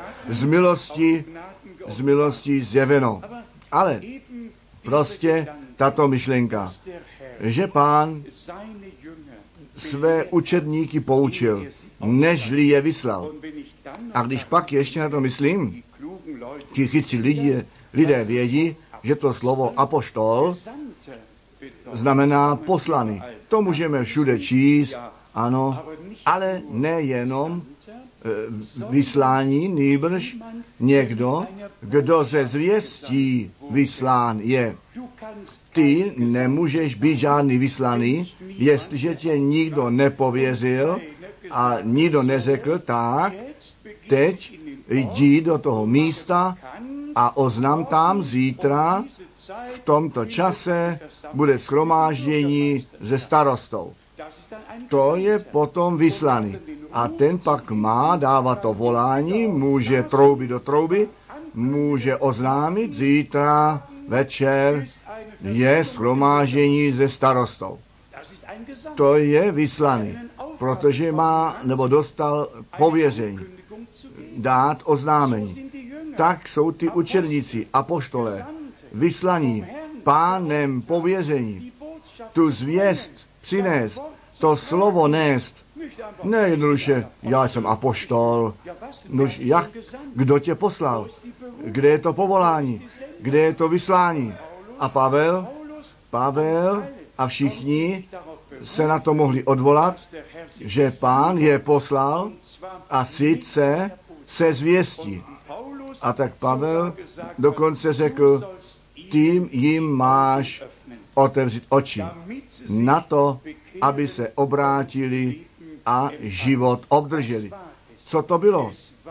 z milosti zjeveno. Ale prostě tato myšlenka, že Pán své učedníky poučil, nežli je vyslal. A když pak ještě na to myslím, ti chytří lidé vědí, že to slovo apoštol znamená poslaný. To můžeme všude číst, ano, ale nejenom vyslání, nýbrž někdo, kdo ze zvěstí vyslán je. Ty nemůžeš být žádný vyslaný, jestliže tě nikdo nepověřil a nikdo neřekl, tak teď jdi do toho místa a oznam tam zítra v tomto čase bude shromáždění se starostou. To je potom vyslaný. A ten pak má dávat to volání, může troubit do trouby, může oznámit zítra večer je shromáždění se starostou. To je vyslaný, protože má nebo dostal pověření dát oznámení. Tak jsou ty učedníci, apoštolé, vyslaní, Pánem pověření, tu zvěst přinést, to slovo nést. Ne jednoduše, já jsem apoštol, nož jak, kdo tě poslal, kde je to povolání, kde je to vyslání. A Pavel a všichni se na to mohli odvolat, že Pán je poslal a sice se zvěstí. A tak Pavel dokonce řekl, tím jim máš otevřít oči na to, aby se obrátili a život obdrželi. Co to bylo?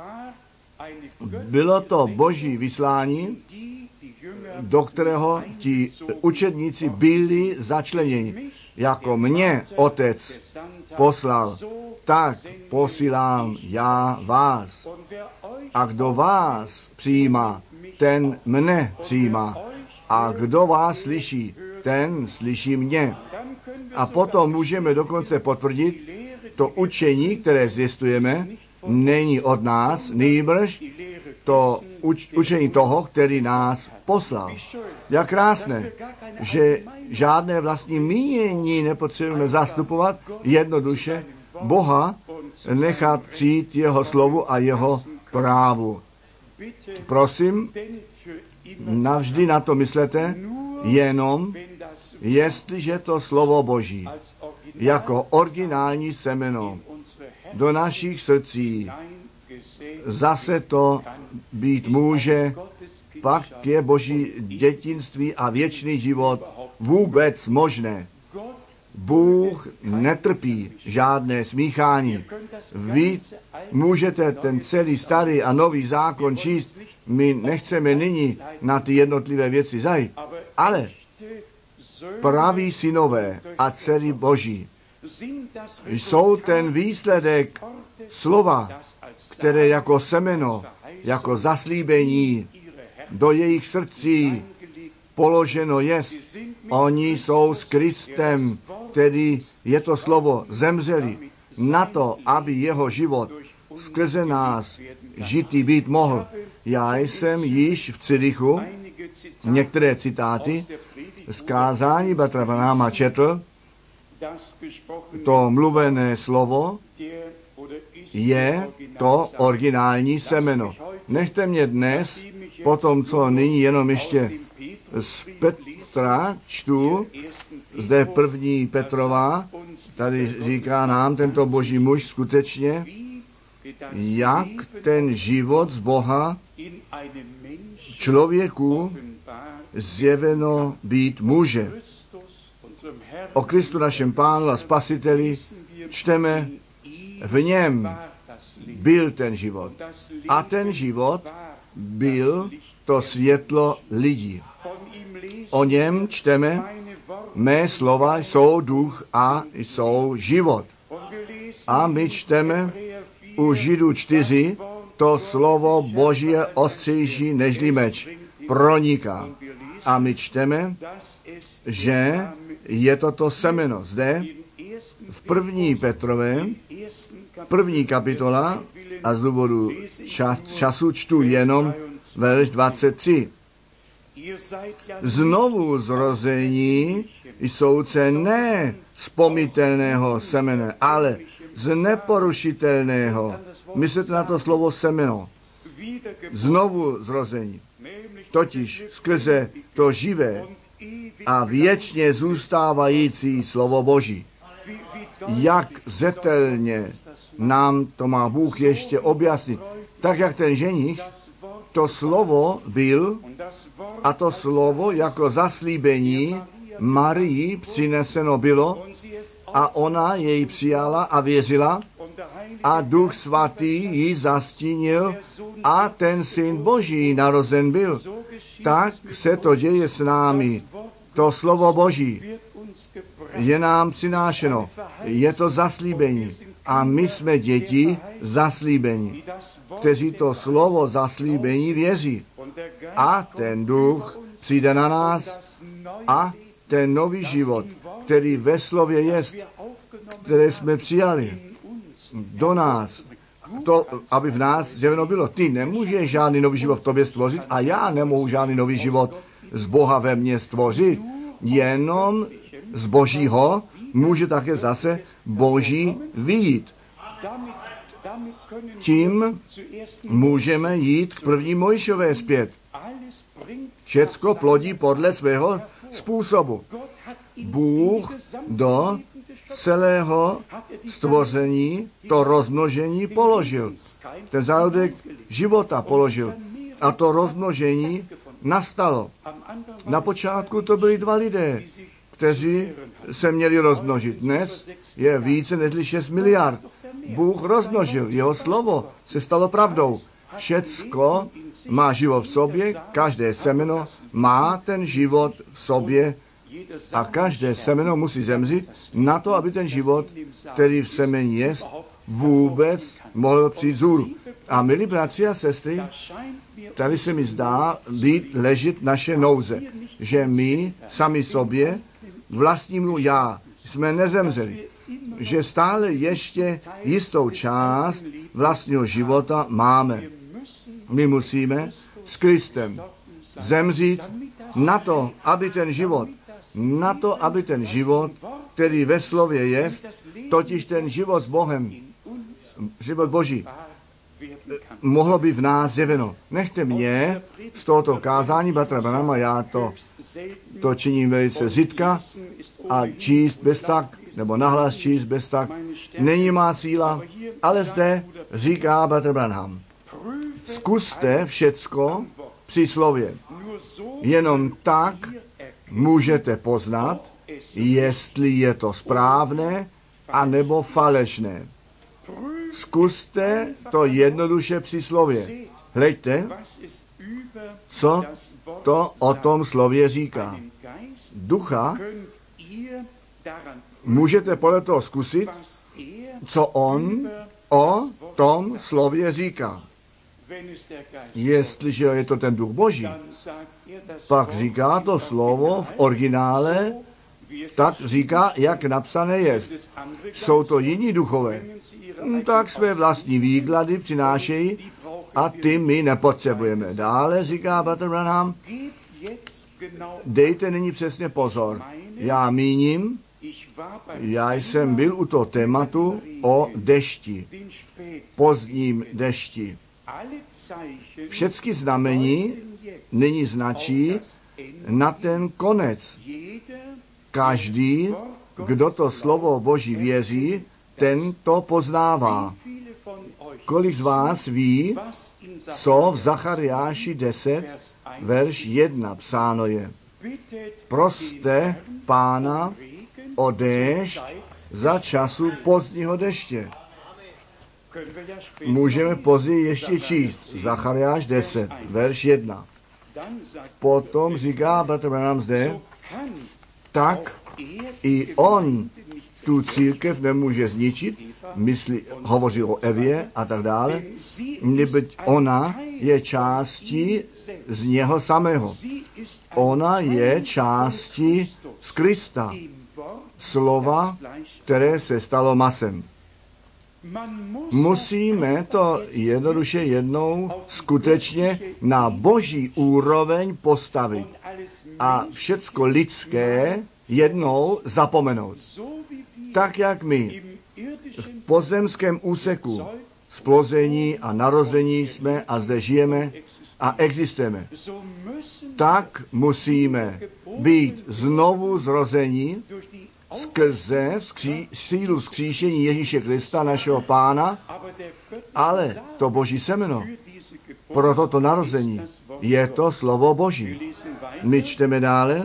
Bylo to Boží vyslání, do kterého ti učedníci byli začleněni. Jako mě Otec poslal, tak posílám já vás. A kdo vás přijímá, ten mne přijímá. A kdo vás slyší, ten slyší mě. A potom můžeme dokonce potvrdit, to učení, které zjistujeme, není od nás, nýbrž to učení toho, který nás poslal. Jak krásné, že žádné vlastní mínění nepotřebujeme zastupovat, jednoduše Boha nechat přijít jeho slovu a jeho právu. Prosím, navždy na to myslete, jenom jestliže to slovo Boží jako originální semeno do našich srdcí zase to být může, pak je Boží dětinství a věčný život vůbec možné. Bůh netrpí žádné smíchání. Vy můžete ten celý starý a nový zákon číst. My nechceme nyní na ty jednotlivé věci zajít, ale praví synové a dcery Boží jsou ten výsledek slova, které jako semeno, jako zaslíbení do jejich srdcí položeno jest. Oni jsou s Kristem, který je to slovo, zemřeli na to, aby jeho život skrze nás žitý být mohl. Já jsem již v Cyrichu některé citáty z kázání bratra Branhama četl. To mluvené slovo je to originální semeno. Nechte mě dnes, po tom, co nyní jenom ještě z Petra čtu, zde 1. Petrová, tady říká nám tento boží muž skutečně, jak ten život z Boha člověku zjeveno být může. O Kristu našem Pánu a Spasiteli čteme, v něm byl ten život. A ten život byl to světlo lidí. O něm čteme, mé slova jsou duch a jsou život. A my čteme u Židů 4, to slovo Boží je ostřejší nežli meč, proniká. A my čteme, že je to semeno. Zde v 1. Petrové, 1. kapitola, a z důvodu času čtu jenom verš 23. Znovu zrození jsou ne z pomytelného semene, ale z neporušitelného. Myslíte na to slovo semeno. Znovu zrození. Totiž skrze to živé a věčně zůstávající slovo Boží. Jak zřetelně nám to má Bůh ještě objasnit. Tak jak ten ženich, to slovo byl a to slovo jako zaslíbení Marii přineseno bylo a ona jej přijala a věřila a Duch Svatý ji zastínil a ten Syn Boží narozen byl. Tak se to děje s námi. To slovo Boží je nám přinášeno. Je to zaslíbení. A my jsme děti zaslíbení, kteří to slovo zaslíbení věří. A ten duch přijde na nás a ten nový život, který ve slově jest, které jsme přijali do nás, to, aby v nás zjeveno bylo. Ty nemůžeš žádný nový život v tobě stvořit a já nemohu žádný nový život z Boha ve mně stvořit. Jenom z Božího může také zase Boží vyjít. Tím můžeme jít k 1. Mojžíšové zpět. Všecko plodí podle svého způsobu. Bůh do celého stvoření to rozmnožení položil. Ten zárodek života položil. A to rozmnožení nastalo. Na počátku to byli 2 lidé, kteří se měli rozmnožit. Dnes je více než 6 miliard. Bůh rozmnožil, jeho slovo se stalo pravdou. Všecko má život v sobě, každé semeno má ten život v sobě a každé semeno musí zemřít na to, aby ten život, který v semeni je, vůbec mohl přijít vzhůru. A milí bratři a sestry, tady se mi zdá ležet naše nouze, že my sami sobě vlastnímu já jsme nezemřeli, že stále ještě jistou část vlastního života máme. My musíme s Kristem zemřít na to, aby ten život, který ve slově je, totiž ten život s Bohem, život Boží, mohlo by v nás zjeveno. Nechte mě z tohoto kázání bratra Branhama, já to činím velice řídka a číst bez tak, nebo nahlas číst bez tak, není má síla, ale zde říká bratr Branham. Zkuste všecko při slově. Jenom tak můžete poznat, jestli je to správné, anebo falešné. Zkuste to jednoduše při slově. Hleďte, co to o tom slově říká. Ducha můžete podle toho zkusit, co on o tom slově říká. Jestliže je to ten duch Boží, pak říká to slovo v originále, tak říká, jak napsané je. Jsou to jiní duchové, tak své vlastní výklady přinášejí a ty my nepotřebujeme. Dále říká bratr Branham, dejte nyní přesně pozor. Já míním, já jsem byl u toho tématu o dešti, pozdním dešti. Všechny znamení nyní značí na ten konec. Každý, kdo to slovo Boží věří, ten to poznává. Kolik z vás ví, co v Zachariáši 10, verš 1 psáno je? Proste Pána o déšť za času pozdního deště. Můžeme později ještě číst. Zachariáš 10, verš 1. Potom říká bratr Branham zde, tak i on tu církev nemůže zničit, hovoří o Evě a tak dále, neboť ona je částí z něho samého. Ona je částí z Krista, slova, které se stalo masem. Musíme to jednoduše jednou skutečně na Boží úroveň postavit a všecko lidské jednou zapomenout. Tak jak my v pozemském úseku splození a narození jsme a zde žijeme a existujeme, tak musíme být znovu zrození skrze sílu vzkříšení Ježíše Krista, našeho Pána, ale to Boží semeno pro toto narození je to slovo Boží. My čteme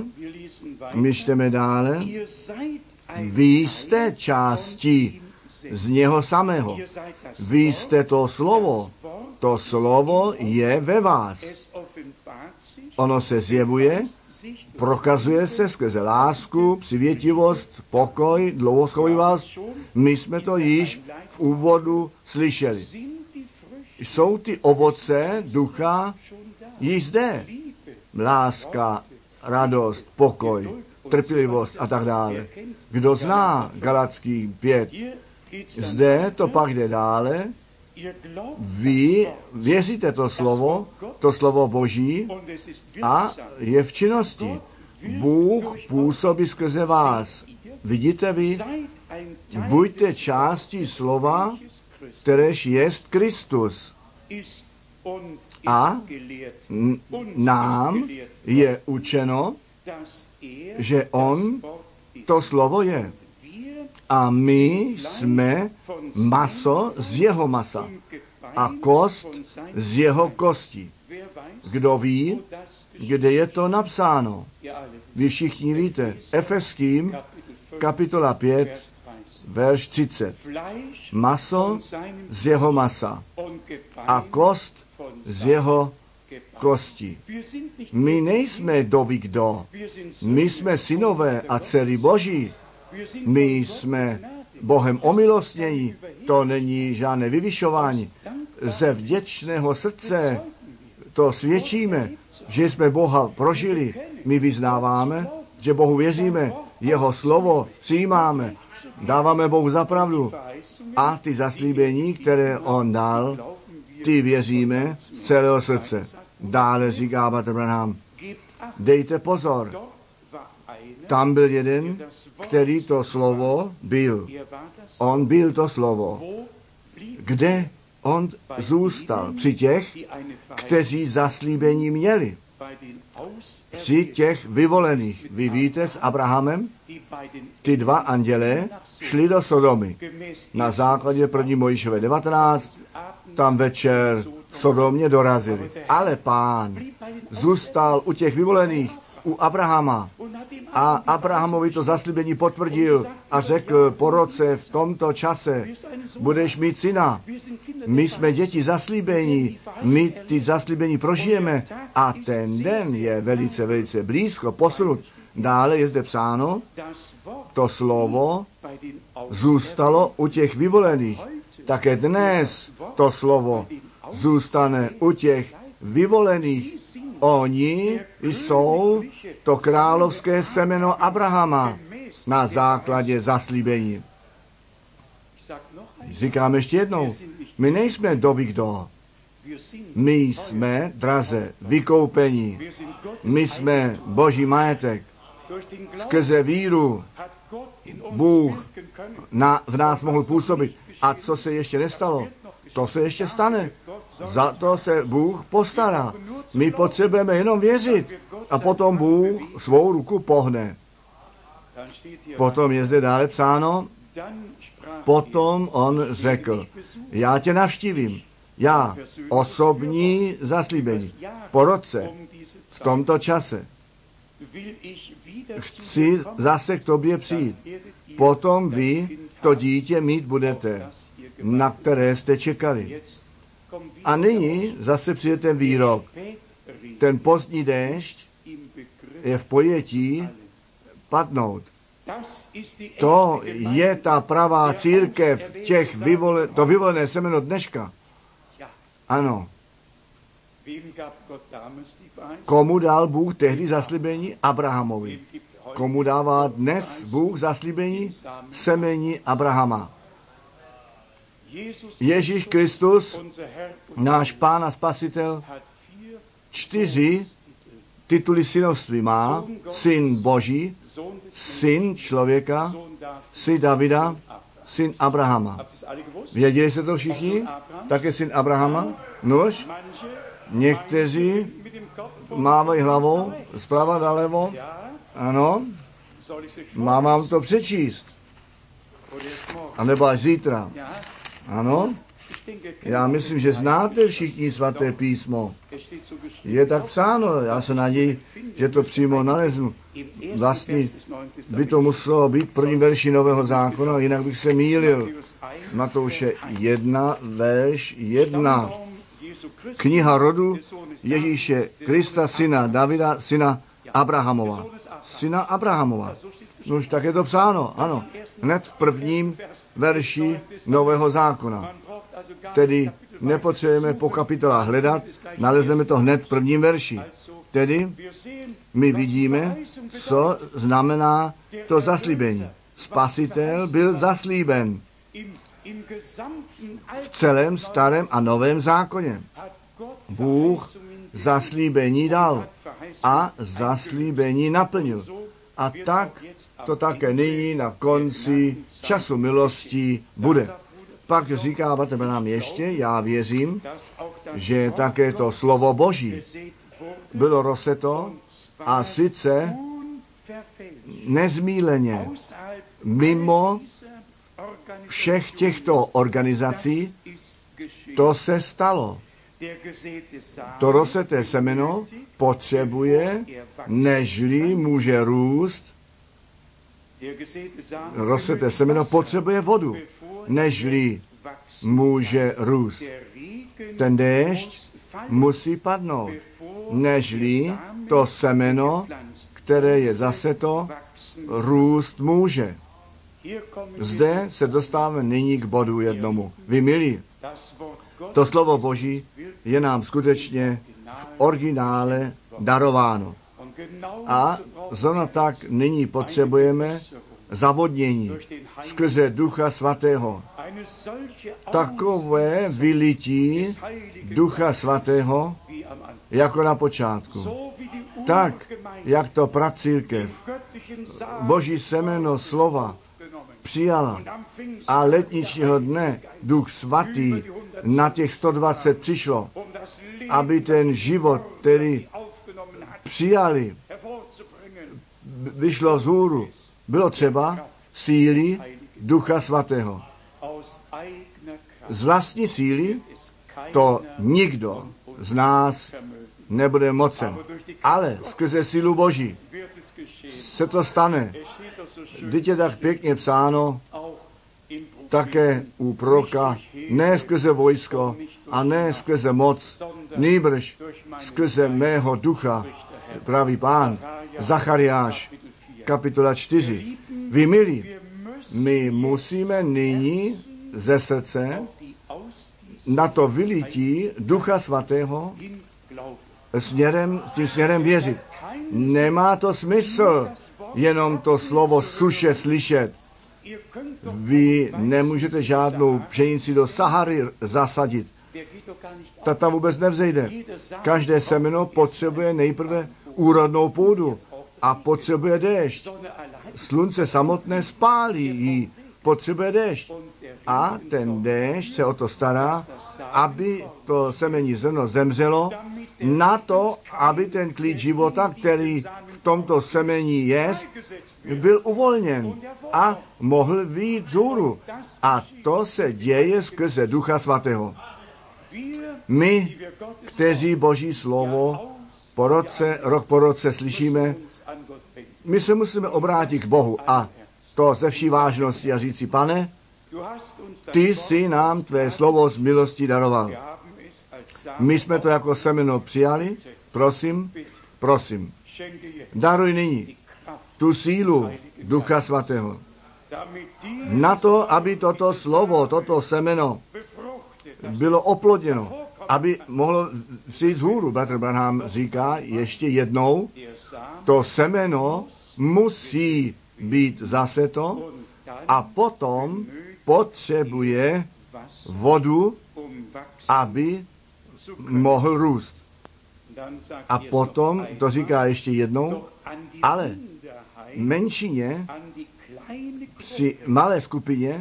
dále, vy jste částí z něho samého. Vy jste to slovo je ve vás. Ono se zjevuje, prokazuje se skrze lásku, přivětivost, pokoj, dlouhoschovývalost. My jsme to již v úvodu slyšeli. Jsou ty ovoce ducha již zde. Láska, radost, pokoj, trpělivost a tak dále. Kdo zná Galatský 5, zde to pak jde dále. Vy věříte to slovo Boží a je v činnosti. Bůh působí skrze vás. Vidíte vy? Buďte částí slova, kteréž jest Kristus. A nám je učeno, že on to slovo je. A my jsme maso z jeho masa a kost z jeho kosti. Kdo ví, kde je to napsáno? Vy všichni víte, Efeským, kapitola 5, verš 30. Maso z jeho masa a kost z jeho kosti. My nejsme doví kdo. My jsme synové a dcery Boží. My jsme Bohem omilostnění. To není žádné vyvyšování. Ze vděčného srdce to svědčíme, že jsme Boha prožili. My vyznáváme, že Bohu věříme, jeho slovo přijímáme, dáváme Bohu za pravdu a ty zaslíbení, které on dal, ty věříme z celého srdce. Dále říká Bratr Branham, dejte pozor, tam byl jeden, který to slovo byl. On byl to slovo. Kde on zůstal? Při těch, kteří zaslíbení měli. Při těch vyvolených. Vy víte, s Abrahamem ty dva andělé šli do Sodomy. Na základě 1. Mojžíšové 19 tam večer v Sodomě dorazili. Ale Pán zůstal u těch vyvolených, u Abrahama. A Abrahamovi to zaslíbení potvrdil a řekl, po roce v tomto čase budeš mít syna. My jsme děti zaslíbení, my ty zaslíbení prožijeme a ten den je velice, velice blízko posunut. Dále je zde psáno, to slovo zůstalo u těch vyvolených. Také dnes to slovo zůstane u těch vyvolených. Oni jsou to královské semeno Abrahama na základě zaslíbení. Říkám ještě jednou, my nejsme doví kdo. My jsme, draze, vykoupení. My jsme Boží majetek. Skrze víru Bůh v nás mohl působit. A co se ještě nestalo? To se ještě stane. Za to se Bůh postará. My potřebujeme jenom věřit. A potom Bůh svou ruku pohne. Potom je zde dále psáno, potom on řekl, já tě navštívím. Já, osobní zaslíbení. Po roce, v tomto čase, chci zase k tobě přijít. Potom vy to dítě mít budete, na které jste čekali. A nyní zase přijde ten výrok. Ten pozdní déšť je v pojetí padnout. To je ta pravá církev to vyvolené semeno dneška. Ano. Komu dal Bůh tehdy zaslíbení? Abrahamovi. Komu dává dnes Bůh zaslíbení? Semení Abrahama. Ježíš Kristus, náš Pán a Spasitel, 4 tituly synovství má. Syn Boží, syn člověka, syn Davida, syn Abrahama. Věděli jste to všichni? Také syn Abrahama? Nož? Někteří mávají hlavou zprava nalevo. Ano. Mám vám to přečíst. A nebo až zítra. Ano. Já myslím, že znáte všichni svaté písmo. Je tak psáno. Já se naději, že to přímo naleznu. Vlastně by to muselo být první verši Nového zákona, jinak bych se mýlil. Matouše 1, verš 1. Kniha rodu Ježíše Krista, syna Davida, syna Abrahamova. Syna Abrahamova. No už tak je to psáno, ano. Hned v prvním verši Nového zákona. Tedy nepotřebujeme po kapitolách hledat, nalezneme to hned v prvním verši. Tedy my vidíme, co znamená to zaslíbení. Spasitel byl zaslíben v celém starém a novém zákoně. Bůh zaslíbení dal a zaslíbení naplnil. A tak to také nyní na konci času milostí bude. Pak říká Bratr Branham ještě, já věřím, že také to slovo Boží bylo rozeto a sice nezmíleně mimo všech těchto organizací to se stalo. To rozseté semeno potřebuje, nežli může růst. Rozseté semeno potřebuje vodu, nežli může růst. Ten déšť musí padnout, nežli to semeno, které je zaseto, růst může. Zde se dostáváme nyní k bodu jednomu. Vy milí, to slovo Boží je nám skutečně v originále darováno. A zrovna tak nyní potřebujeme zavodnění skrze Ducha Svatého. Takové vylití Ducha Svatého jako na počátku. Tak, jak to pracírkev Boží semeno slova přijala a letničního dne Duch Svatý na těch 120 přišlo, aby ten život, který přijali, vyšlo vzhůru. Bylo třeba síly Ducha Svatého. Z vlastní síly to nikdo z nás nebude mocen. Ale skrze sílu Boží se to stane. Vždyť je tak pěkně psáno také u proroka, ne skrze vojsko a ne skrze moc, nýbrž skrze mého ducha, pravý Pán. Zachariáš, kapitola 4. Vy milí, my musíme nyní ze srdce na to vylití Ducha Svatého tím směrem věřit. Nemá to smysl jenom to slovo suše slyšet. Vy nemůžete žádnou pšenici do Sahary zasadit. Ta vůbec nevzejde. Každé semeno potřebuje nejprve úrodnou půdu a potřebuje déšť. Slunce samotné spálí ji, potřebuje déšť. A ten déšť se o to stará, aby to semení zrno zemřelo, na to, aby ten klíč života, který v tomto semení je, byl uvolněn a mohl vyjít vzhůru. A to se děje skrze Ducha Svatého. My, kteří Boží slovo rok po roce slyšíme, my se musíme obrátit k Bohu a to ze vší vážnosti a říci, Pane, ty jsi nám tvé slovo z milosti daroval. My jsme to jako semeno přijali, prosím, daruj nyní tu sílu Ducha Svatého. Na to, aby toto slovo, toto semeno bylo oplodněno, aby mohlo přijít vzhůru. Bratr Branham říká ještě jednou, to semeno musí být zaseto a potom potřebuje vodu, aby mohl růst. A potom, to říká ještě jednou, ale menšině, při malé skupině,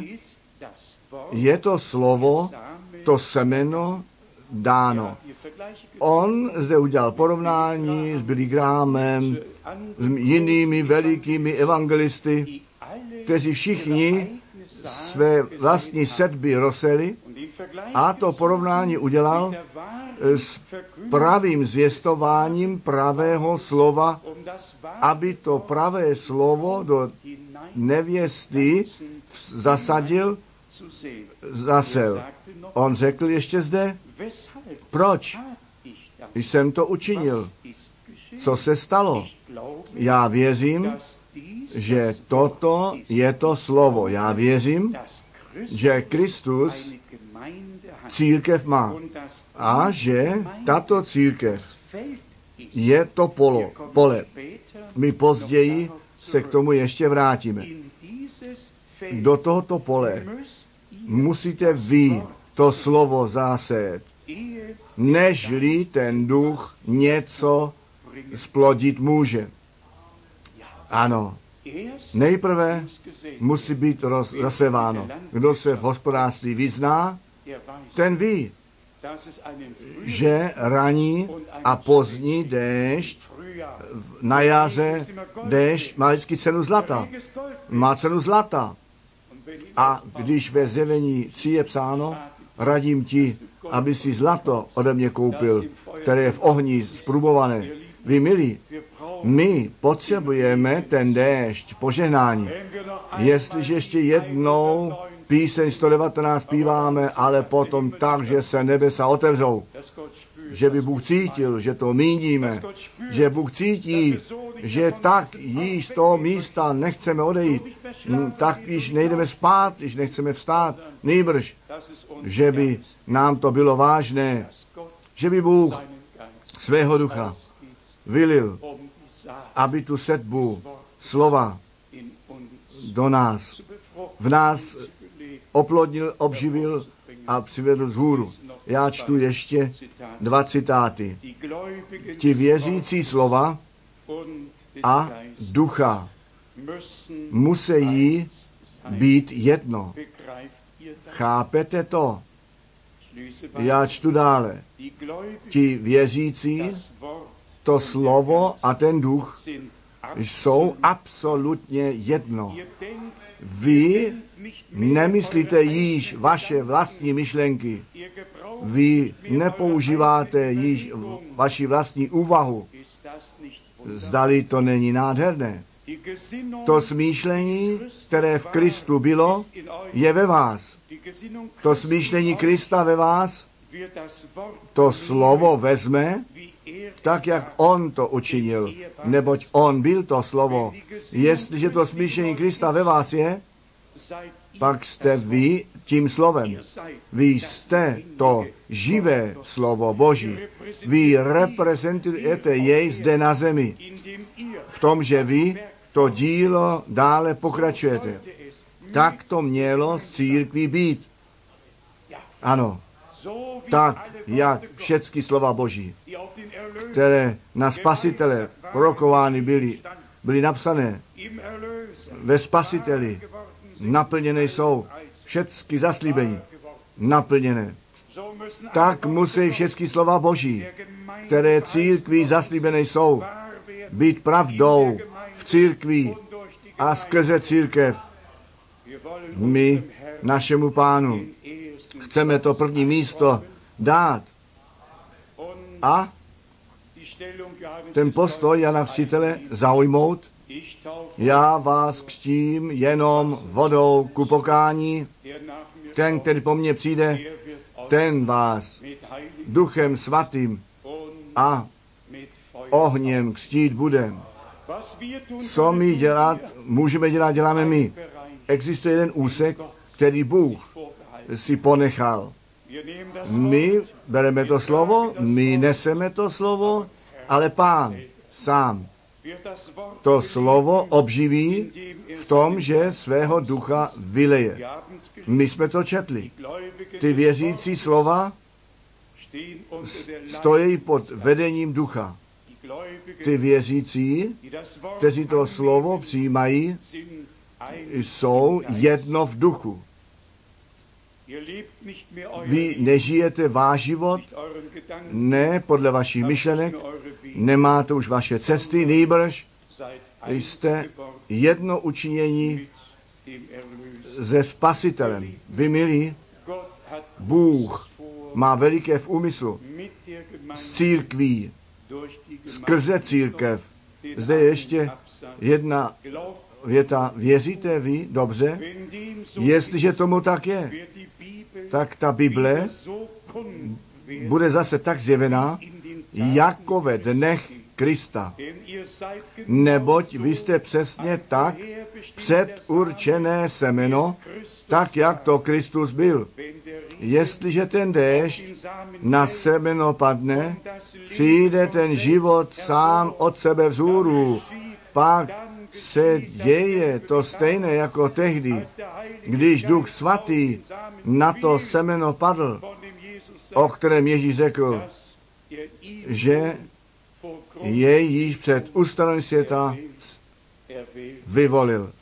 je to slovo, to semeno dáno. On zde udělal porovnání s Billy Grahamem, s jinými velikými evangelisty, kteří všichni své vlastní sedby rozseli a to porovnání udělal s pravým zvěstováním pravého slova, aby to pravé slovo do nevěsty zasel. On řekl ještě zde, proč jsem to učinil, co se stalo. Já věřím, že toto je to slovo. Já věřím, že Kristus církev má a že tato církev je to pole. My později se k tomu ještě vrátíme. Do tohoto pole musíte vy to slovo zasét, nežli ten duch něco splodit může. Ano, nejprve musí být zaseváno. Kdo se v hospodářství vyzná, ten ví, že ranní a pozdní déšť, na jaře déšť má vždycky cenu zlata. Má cenu zlata. A když ve Zjevení 3 je psáno, radím ti, aby si zlato ode mě koupil, které je v ohni zprubované. Vy milí, my potřebujeme ten déšť požehnání. Jestliže ještě jednou píseň 119 zpíváme, ale potom tak, že se nebesa otevřou, že by Bůh cítil, že to míníme, že Bůh cítí, že tak již z toho místa nechceme odejít, tak již nejdeme spát, když nechceme vstát, nejbrž, že by nám to bylo vážné, že by Bůh svého ducha vylil, aby tu setbu slova do nás, v nás oplodnil, obživil a přivedl vzhůru. Já čtu ještě 2 citáty. Ti věřící slova a ducha musí být jedno. Chápete to? Já čtu dále. Ti věřící, to slovo a ten duch jsou absolutně jedno. Vy nemyslíte již vaše vlastní myšlenky. Vy nepoužíváte již vaši vlastní úvahu. Zdali to není nádherné. To smýšlení, které v Kristu bylo, je ve vás. To smýšlení Krista ve vás, to slovo vezme, tak, jak on to učinil, neboť on byl to slovo. Jestliže to smýšlení Krista ve vás je, pak jste vy tím slovem. Vy jste to živé slovo Boží. Vy reprezentujete jej zde na zemi. V tom, že vy to dílo dále pokračujete. Tak to mělo z církví být. Ano. Tak, jak všechny slova Boží, které na Spasitele prorokovány byly napsané, ve Spasiteli naplněné jsou všechny zaslíbení, naplněné. Tak musí všechny slova Boží, které církví zaslíbené jsou, být pravdou v církvi a skrze církev. My našemu Pánu chceme to první místo dát. A ten postoj Jana Křtitele zaujmout. Já vás křtím jenom vodou ku pokání. Ten, který po mně přijde, ten vás Duchem Svatým a ohněm křtít bude. Co my dělat, můžeme dělat, děláme my. Existuje jeden úsek, který Bůh si ponechal. My bereme to slovo, my neseme to slovo, ale Pán sám to slovo obživí v tom, že svého ducha vyleje. My jsme to četli. Ty věřící slova stojí pod vedením ducha. Ty věřící, kteří to slovo přijímají, jsou jedno v duchu. Vy nežijete váš život, ne podle vašich myšlenek, nemáte už vaše cesty, nýbrž jste jedno učinění se Spasitelem. Vy milí, Bůh má veliké v úmyslu s církví, skrze církev. Zde je ještě jedna věta. Věříte vy dobře? Jestliže tomu tak je, tak ta Bible bude zase tak zjevená, jako ve dnech Krista. Neboť vy jste přesně tak předurčené semeno, tak jak to Kristus byl. Jestliže ten déšť na semeno padne, přijde ten život sám od sebe vzhůru, pak se děje to stejné jako tehdy, když Duch Svatý na to semeno padl, o kterém Ježíš řekl, že jej již před ustanovením světa vyvolil.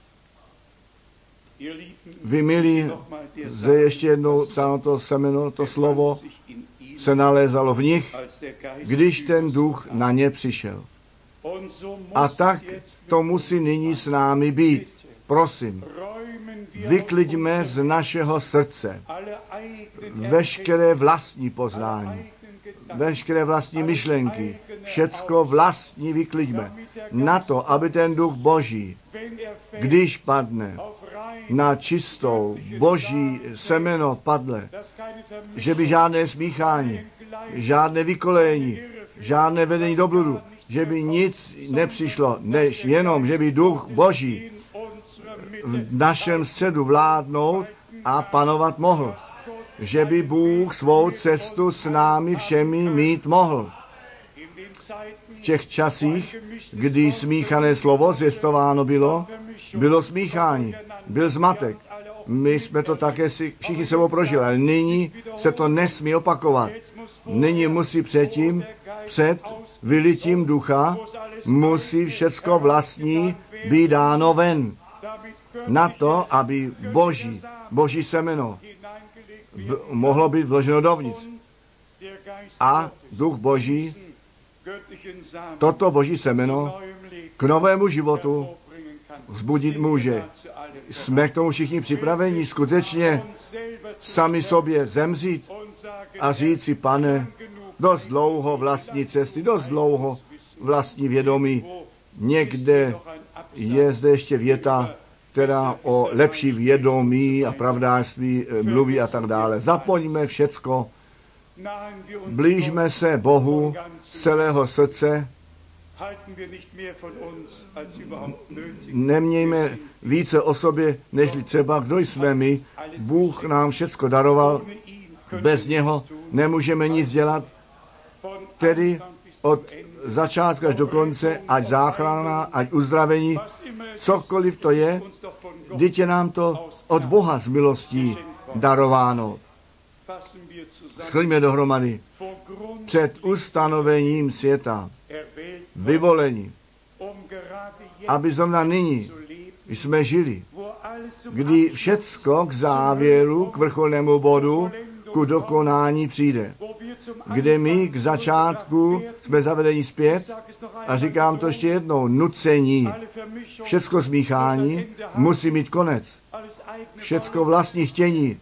Vy milí, zde ještě jednou psáno to semeno, to slovo se nalézalo v nich, když ten duch na ně přišel. A tak to musí nyní s námi být. Prosím, vykliďme z našeho srdce veškeré vlastní poznání, veškeré vlastní myšlenky, všecko vlastní vykliďme na to, aby ten duch Boží, když padne na čistou Boží semeno padle, že by žádné smíchání, žádné vykolejení, žádné vedení do bludu, že by nic nepřišlo, než jenom, že by duch Boží v našem středu vládnout a panovat mohl. Že by Bůh svou cestu s námi všemi mít mohl. V těch časích, kdy smíchané slovo zvěstováno bylo smíchání, byl zmatek. My jsme to také všichni sebou prožili, ale nyní se to nesmí opakovat. Nyní musí před vylitím ducha, musí všecko vlastní být dáno ven. Na to, aby Boží semeno mohlo být vloženo dovnitř. A duch Boží toto Boží semeno k novému životu vzbudit může. Jsme k tomu všichni připraveni skutečně sami sobě zemřít a říct si, Pane, dost dlouho vlastní cesty, dost dlouho vlastní vědomí. Někde je zde ještě věta, která o lepší vědomí a pravdářství mluví a tak dále. Zapoňme všecko, blížme se Bohu z celého srdce, nemějme více o sobě, nežli třeba, kdo jsme my. Bůh nám všecko daroval, bez něho nemůžeme nic dělat, tedy od začátku až do konce, ať záchrana, ať uzdravení, cokoliv to je, vždyť je nám to od Boha z milostí darováno. Shrňme dohromady. Před ustanovením světa, vyvolení, aby zrovna nyní jsme žili, kdy všecko k závěru, k vrcholnému bodu, ku dokonání přijde. Kde my k začátku jsme zavedeni zpět, a říkám to ještě jednou, nucení, všecko smíchání musí mít konec. Všecko vlastní chtění.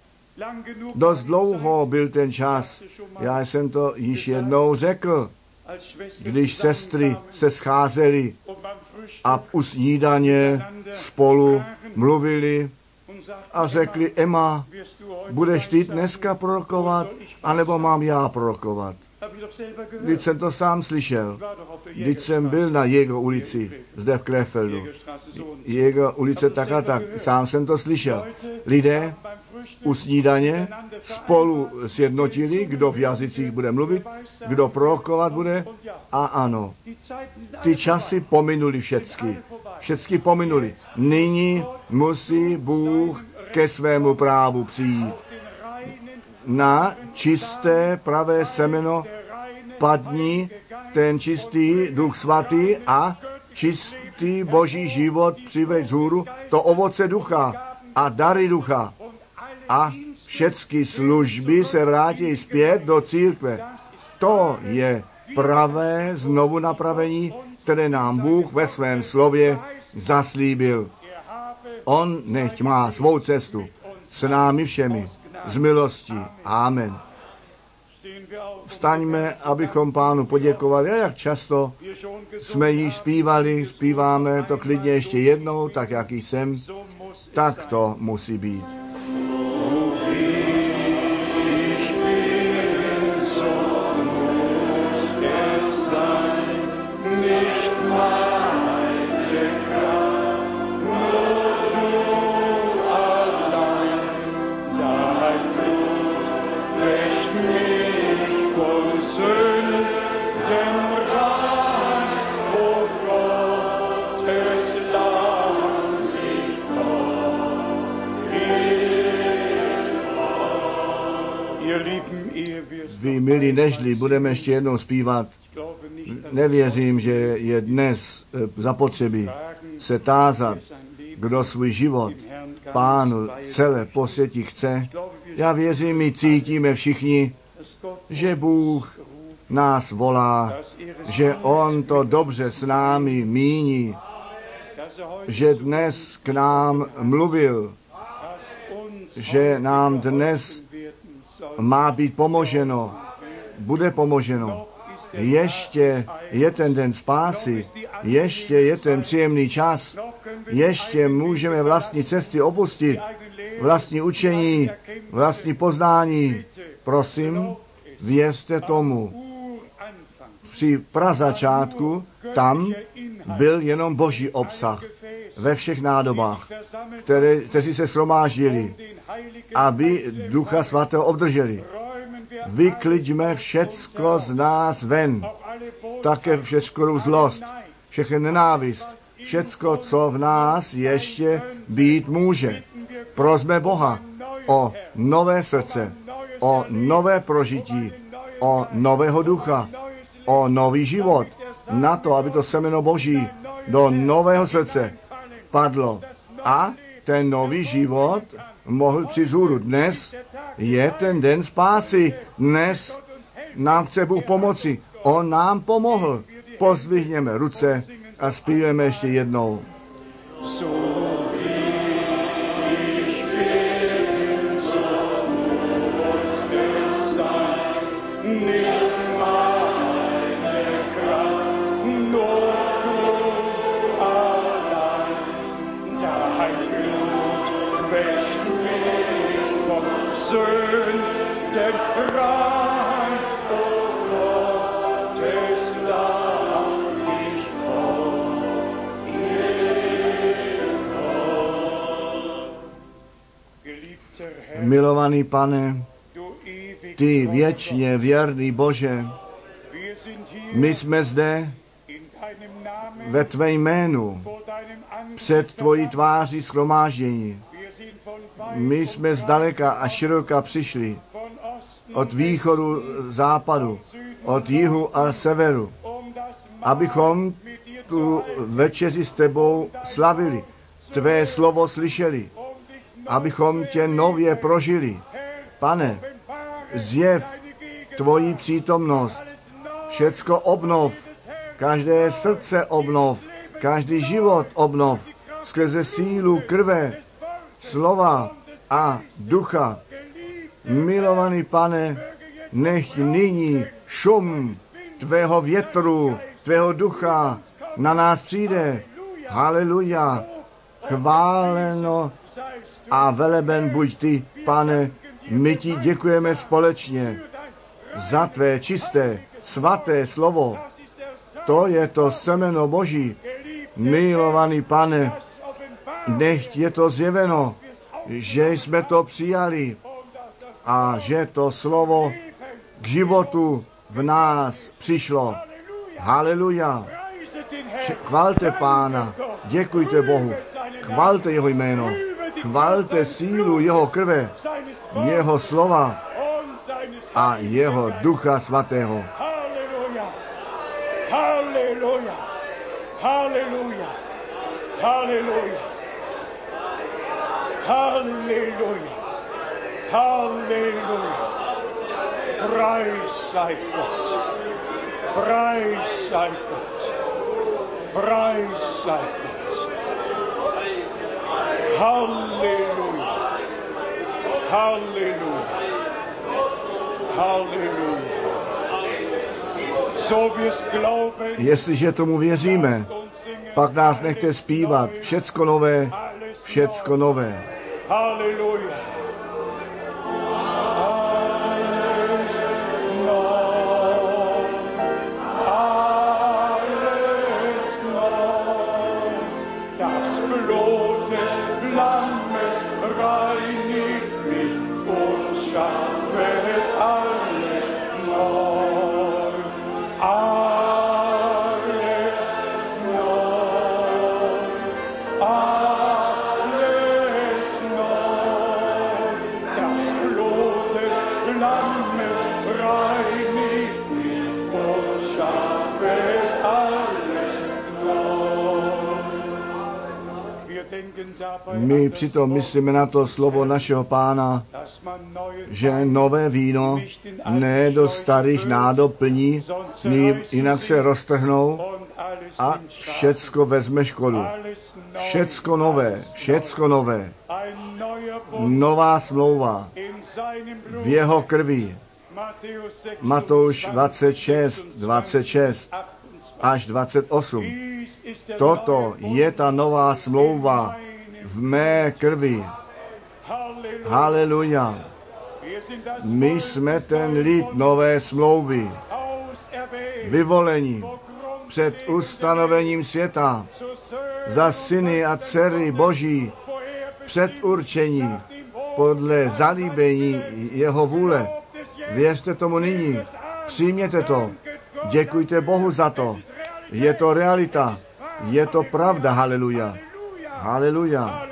Dost dlouho byl ten čas, já jsem to již jednou řekl, když sestry se scházely a u snídaně spolu mluvili a řekli, Emma, budeš ty dneska prorokovat, anebo mám já prorokovat? Vždyť jsem to sám slyšel. Vždyť jsem byl na Jäger ulici, zde v Krefeldu. Jäger ulice tak a tak, sám jsem to slyšel. Lidé u snídaně spolu sjednotili, kdo v jazycích bude mluvit, kdo prorokovat bude, a ano. Ty časy pominuli všecky pominuli. Nyní musí Bůh ke svému právu přijít. Na čisté pravé semeno padni ten čistý Duch Svatý a čistý Boží život přiveď vzhůru, to ovoce ducha a dary ducha. A všechny služby se vrátí zpět do církve. To je pravé znovu napravení, které nám Bůh ve svém slově zaslíbil. On nechť má svou cestu s námi všemi z milosti. Amen. Vstaňme, abychom Pánu poděkovali. A jak často jsme již zpíváme to klidně ještě jednou, tak jak jsem, tak to musí být. Vy, milí, nežli budeme ještě jednou zpívat, nevěřím, že je dnes zapotřebí se tázat, kdo svůj život Pánu celé posvětí chce. Já věřím, my cítíme všichni, že Bůh nás volá, že On to dobře s námi míní, že dnes k nám mluvil, že nám dnes má být pomoženo, bude pomoženo. Ještě je ten den spásy, ještě je ten příjemný čas, ještě můžeme vlastní cesty opustit, vlastní učení, vlastní poznání. Prosím, věřte tomu. Při prazačátku tam byl jenom Boží obsah ve všech nádobách, kteří se shromáždili, aby Ducha Svatého obdrželi. Vykliďme všecko z nás ven, také všeckou zlost, všechny nenávist, všecko, co v nás ještě být může. Prosme Boha o nové srdce, o nové prožití, o nového ducha, o nový život, na to, aby to semeno Boží do nového srdce padlo a ten nový život mohl přizůru. Dnes je ten den spásy. Dnes nám chce Bůh pomoci. On nám pomohl. Pozdvihněme ruce a zpíveme ještě jednou. Milovaný Pane, ty věčně věrný Bože, my jsme zde ve tvé jménu před tvojí tváří shromáždění. My jsme zdaleka a široka přišli, od východu, západu, od jihu a severu, abychom tu večeři s tebou slavili, tvé slovo slyšeli, abychom tě nově prožili. Pane, zjev tvoji přítomnost, všecko obnov, každé srdce obnov, každý život obnov, skrze sílu krve, slova a ducha. Milovaný Pane, nech nyní šum tvého větru, tvého ducha na nás přijde. Haleluja, chváleno a veleben buď ty, Pane, my ti děkujeme společně za tvé čisté, svaté slovo. To je to semeno Boží. Milovaný Pane, nechť je to zjeveno, že jsme to přijali a že to slovo k životu v nás přišlo. Haleluja. Chvalte Pána, děkujte Bohu, chvalte jeho jméno, chvalte sílu jeho krve, jeho slova a jeho ducha svatého. Haleluja, haleluja, haleluja, haleluja, haleluja. Preis sei Gott, preis sei Gott, preis sei Gott. Haleluja, haleluja, haleluja. Jestliže tomu věříme, pak nás nechte zpívat všecko nové, všecko nové. Halleluja. My přitom myslíme na to slovo našeho Pána, že nové víno ne do starých nádob plní, jinak se roztrhnou a všecko vezme škodu. Všecko nové, všecko nové. Nová smlouva v jeho krvi. Matouš 26, 26 až 28. Toto je ta nová smlouva v mé krvi. Haleluja. My jsme ten lid nové smlouvy, vyvolení před ustanovením světa, za syny a dcery Boží, předurčení podle zalíbení jeho vůle. Věřte tomu nyní, přijměte to, děkujte Bohu za to. Je to realita, je to pravda, haleluja. Haleluja.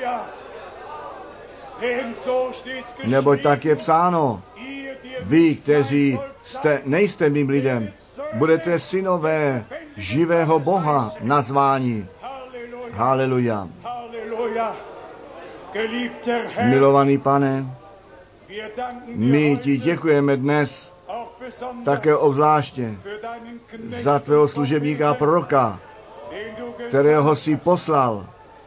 Neboť tak je psáno, vy, kteří nejste mým lidem, budete synové živého Boha nazváni. Haleluja. Milovaný Pane, my ti děkujeme dnes také obzvláště za tvého služebníka a proroka, kterého jsi poslal.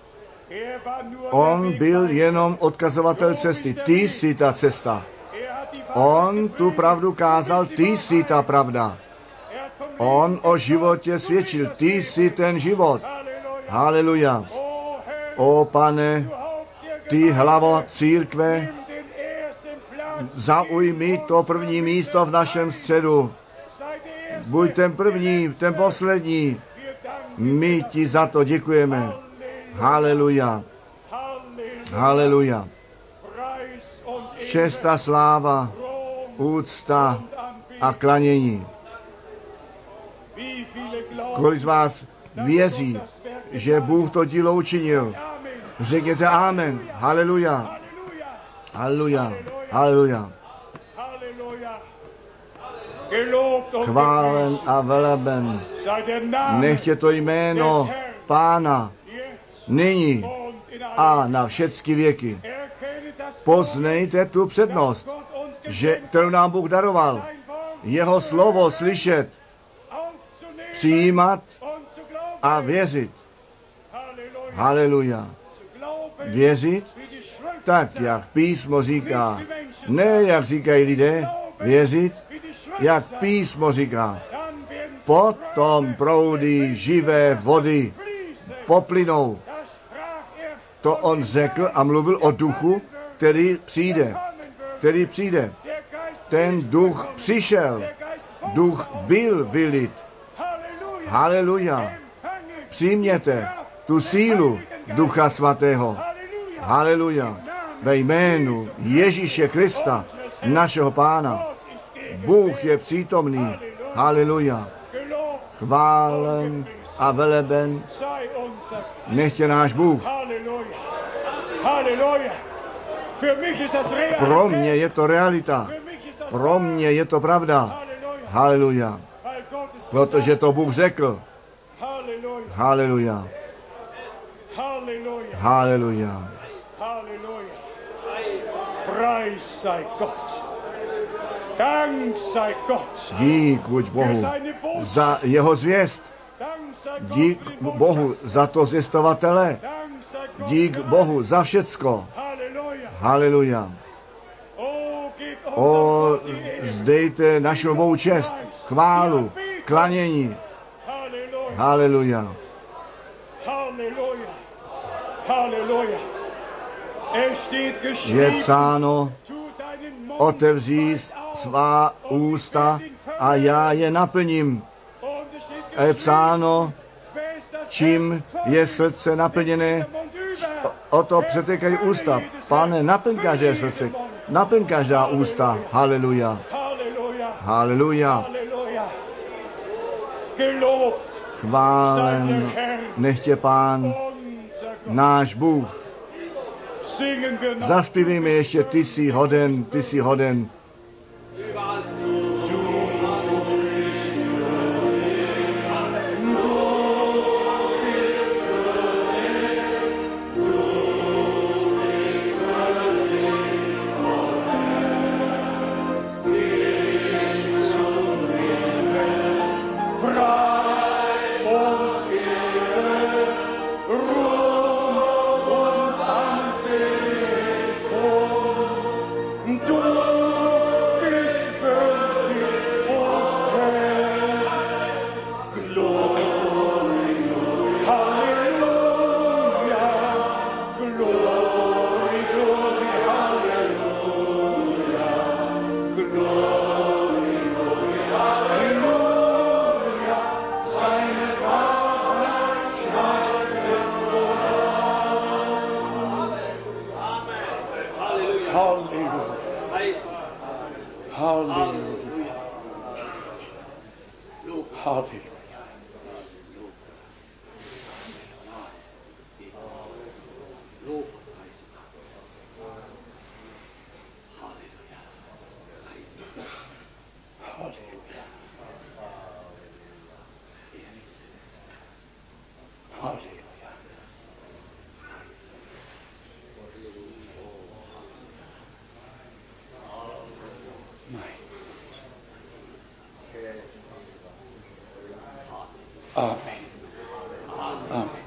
On byl jenom odkazovatel cesty. Ty jsi ta cesta. On tu pravdu kázal, ty jsi ta pravda. On o životě svědčil, ty jsi ten život. Haleluja. O Pane, ty hlavo církve, zaujmi to první místo v našem středu. Buď ten první, ten poslední. My ti za to děkujeme. Haleluja. Haleluja. Čest a sláva, úcta a klanění. Kolik z vás věří, že Bůh to dílo učinil? Řekněte amen. Haleluja. Haleluja. Haleluja. Chválen a veleben. Nechtě to jméno Pána nyní a na všechny věky. Poznejte tu přednost, kterou nám Bůh daroval. Jeho slovo slyšet, přijímat a věřit. Haleluja. Věřit tak, jak písmo říká. Ne, jak říkají lidé. Věřit, jak písmo říká. Potom proudy živé vody poplynou. To on řekl a mluvil o duchu, který přijde. Který přijde. Ten duch přišel. Duch byl vylit. Haleluja. Přijměte tu sílu Ducha Svatého. Haleluja. Ve jménu Ježíše Krista, našeho Pána. Bůh je přítomný. Haleluja. Chválen a veleben nechtě náš Bůh. Pro mě je to realita. Pro mě je to pravda. Haleluja. Protože to Bůh řekl. Haleluja. Haleluja. Dík buď Bohu za jeho zvěst. Dík Bohu za to zvěstovatele. Dík Bohu za všecko. Haleluja. O, zdejte našu Bohu čest, chválu, klanění. Haleluja. Je psáno, otevří svá ústa a já je naplním. A je psáno, čím je srdce naplněné, o to přetékají ústa. Pane, naplň každé srdce, naplň každá ústa. Haleluja. Haleluja. Chválen nechtě Pán, náš Bůh. Zaspívejme ještě, ty jsi hoden, ty jsi hoden. Du Halleluja. Halleluja. Amen. Amen.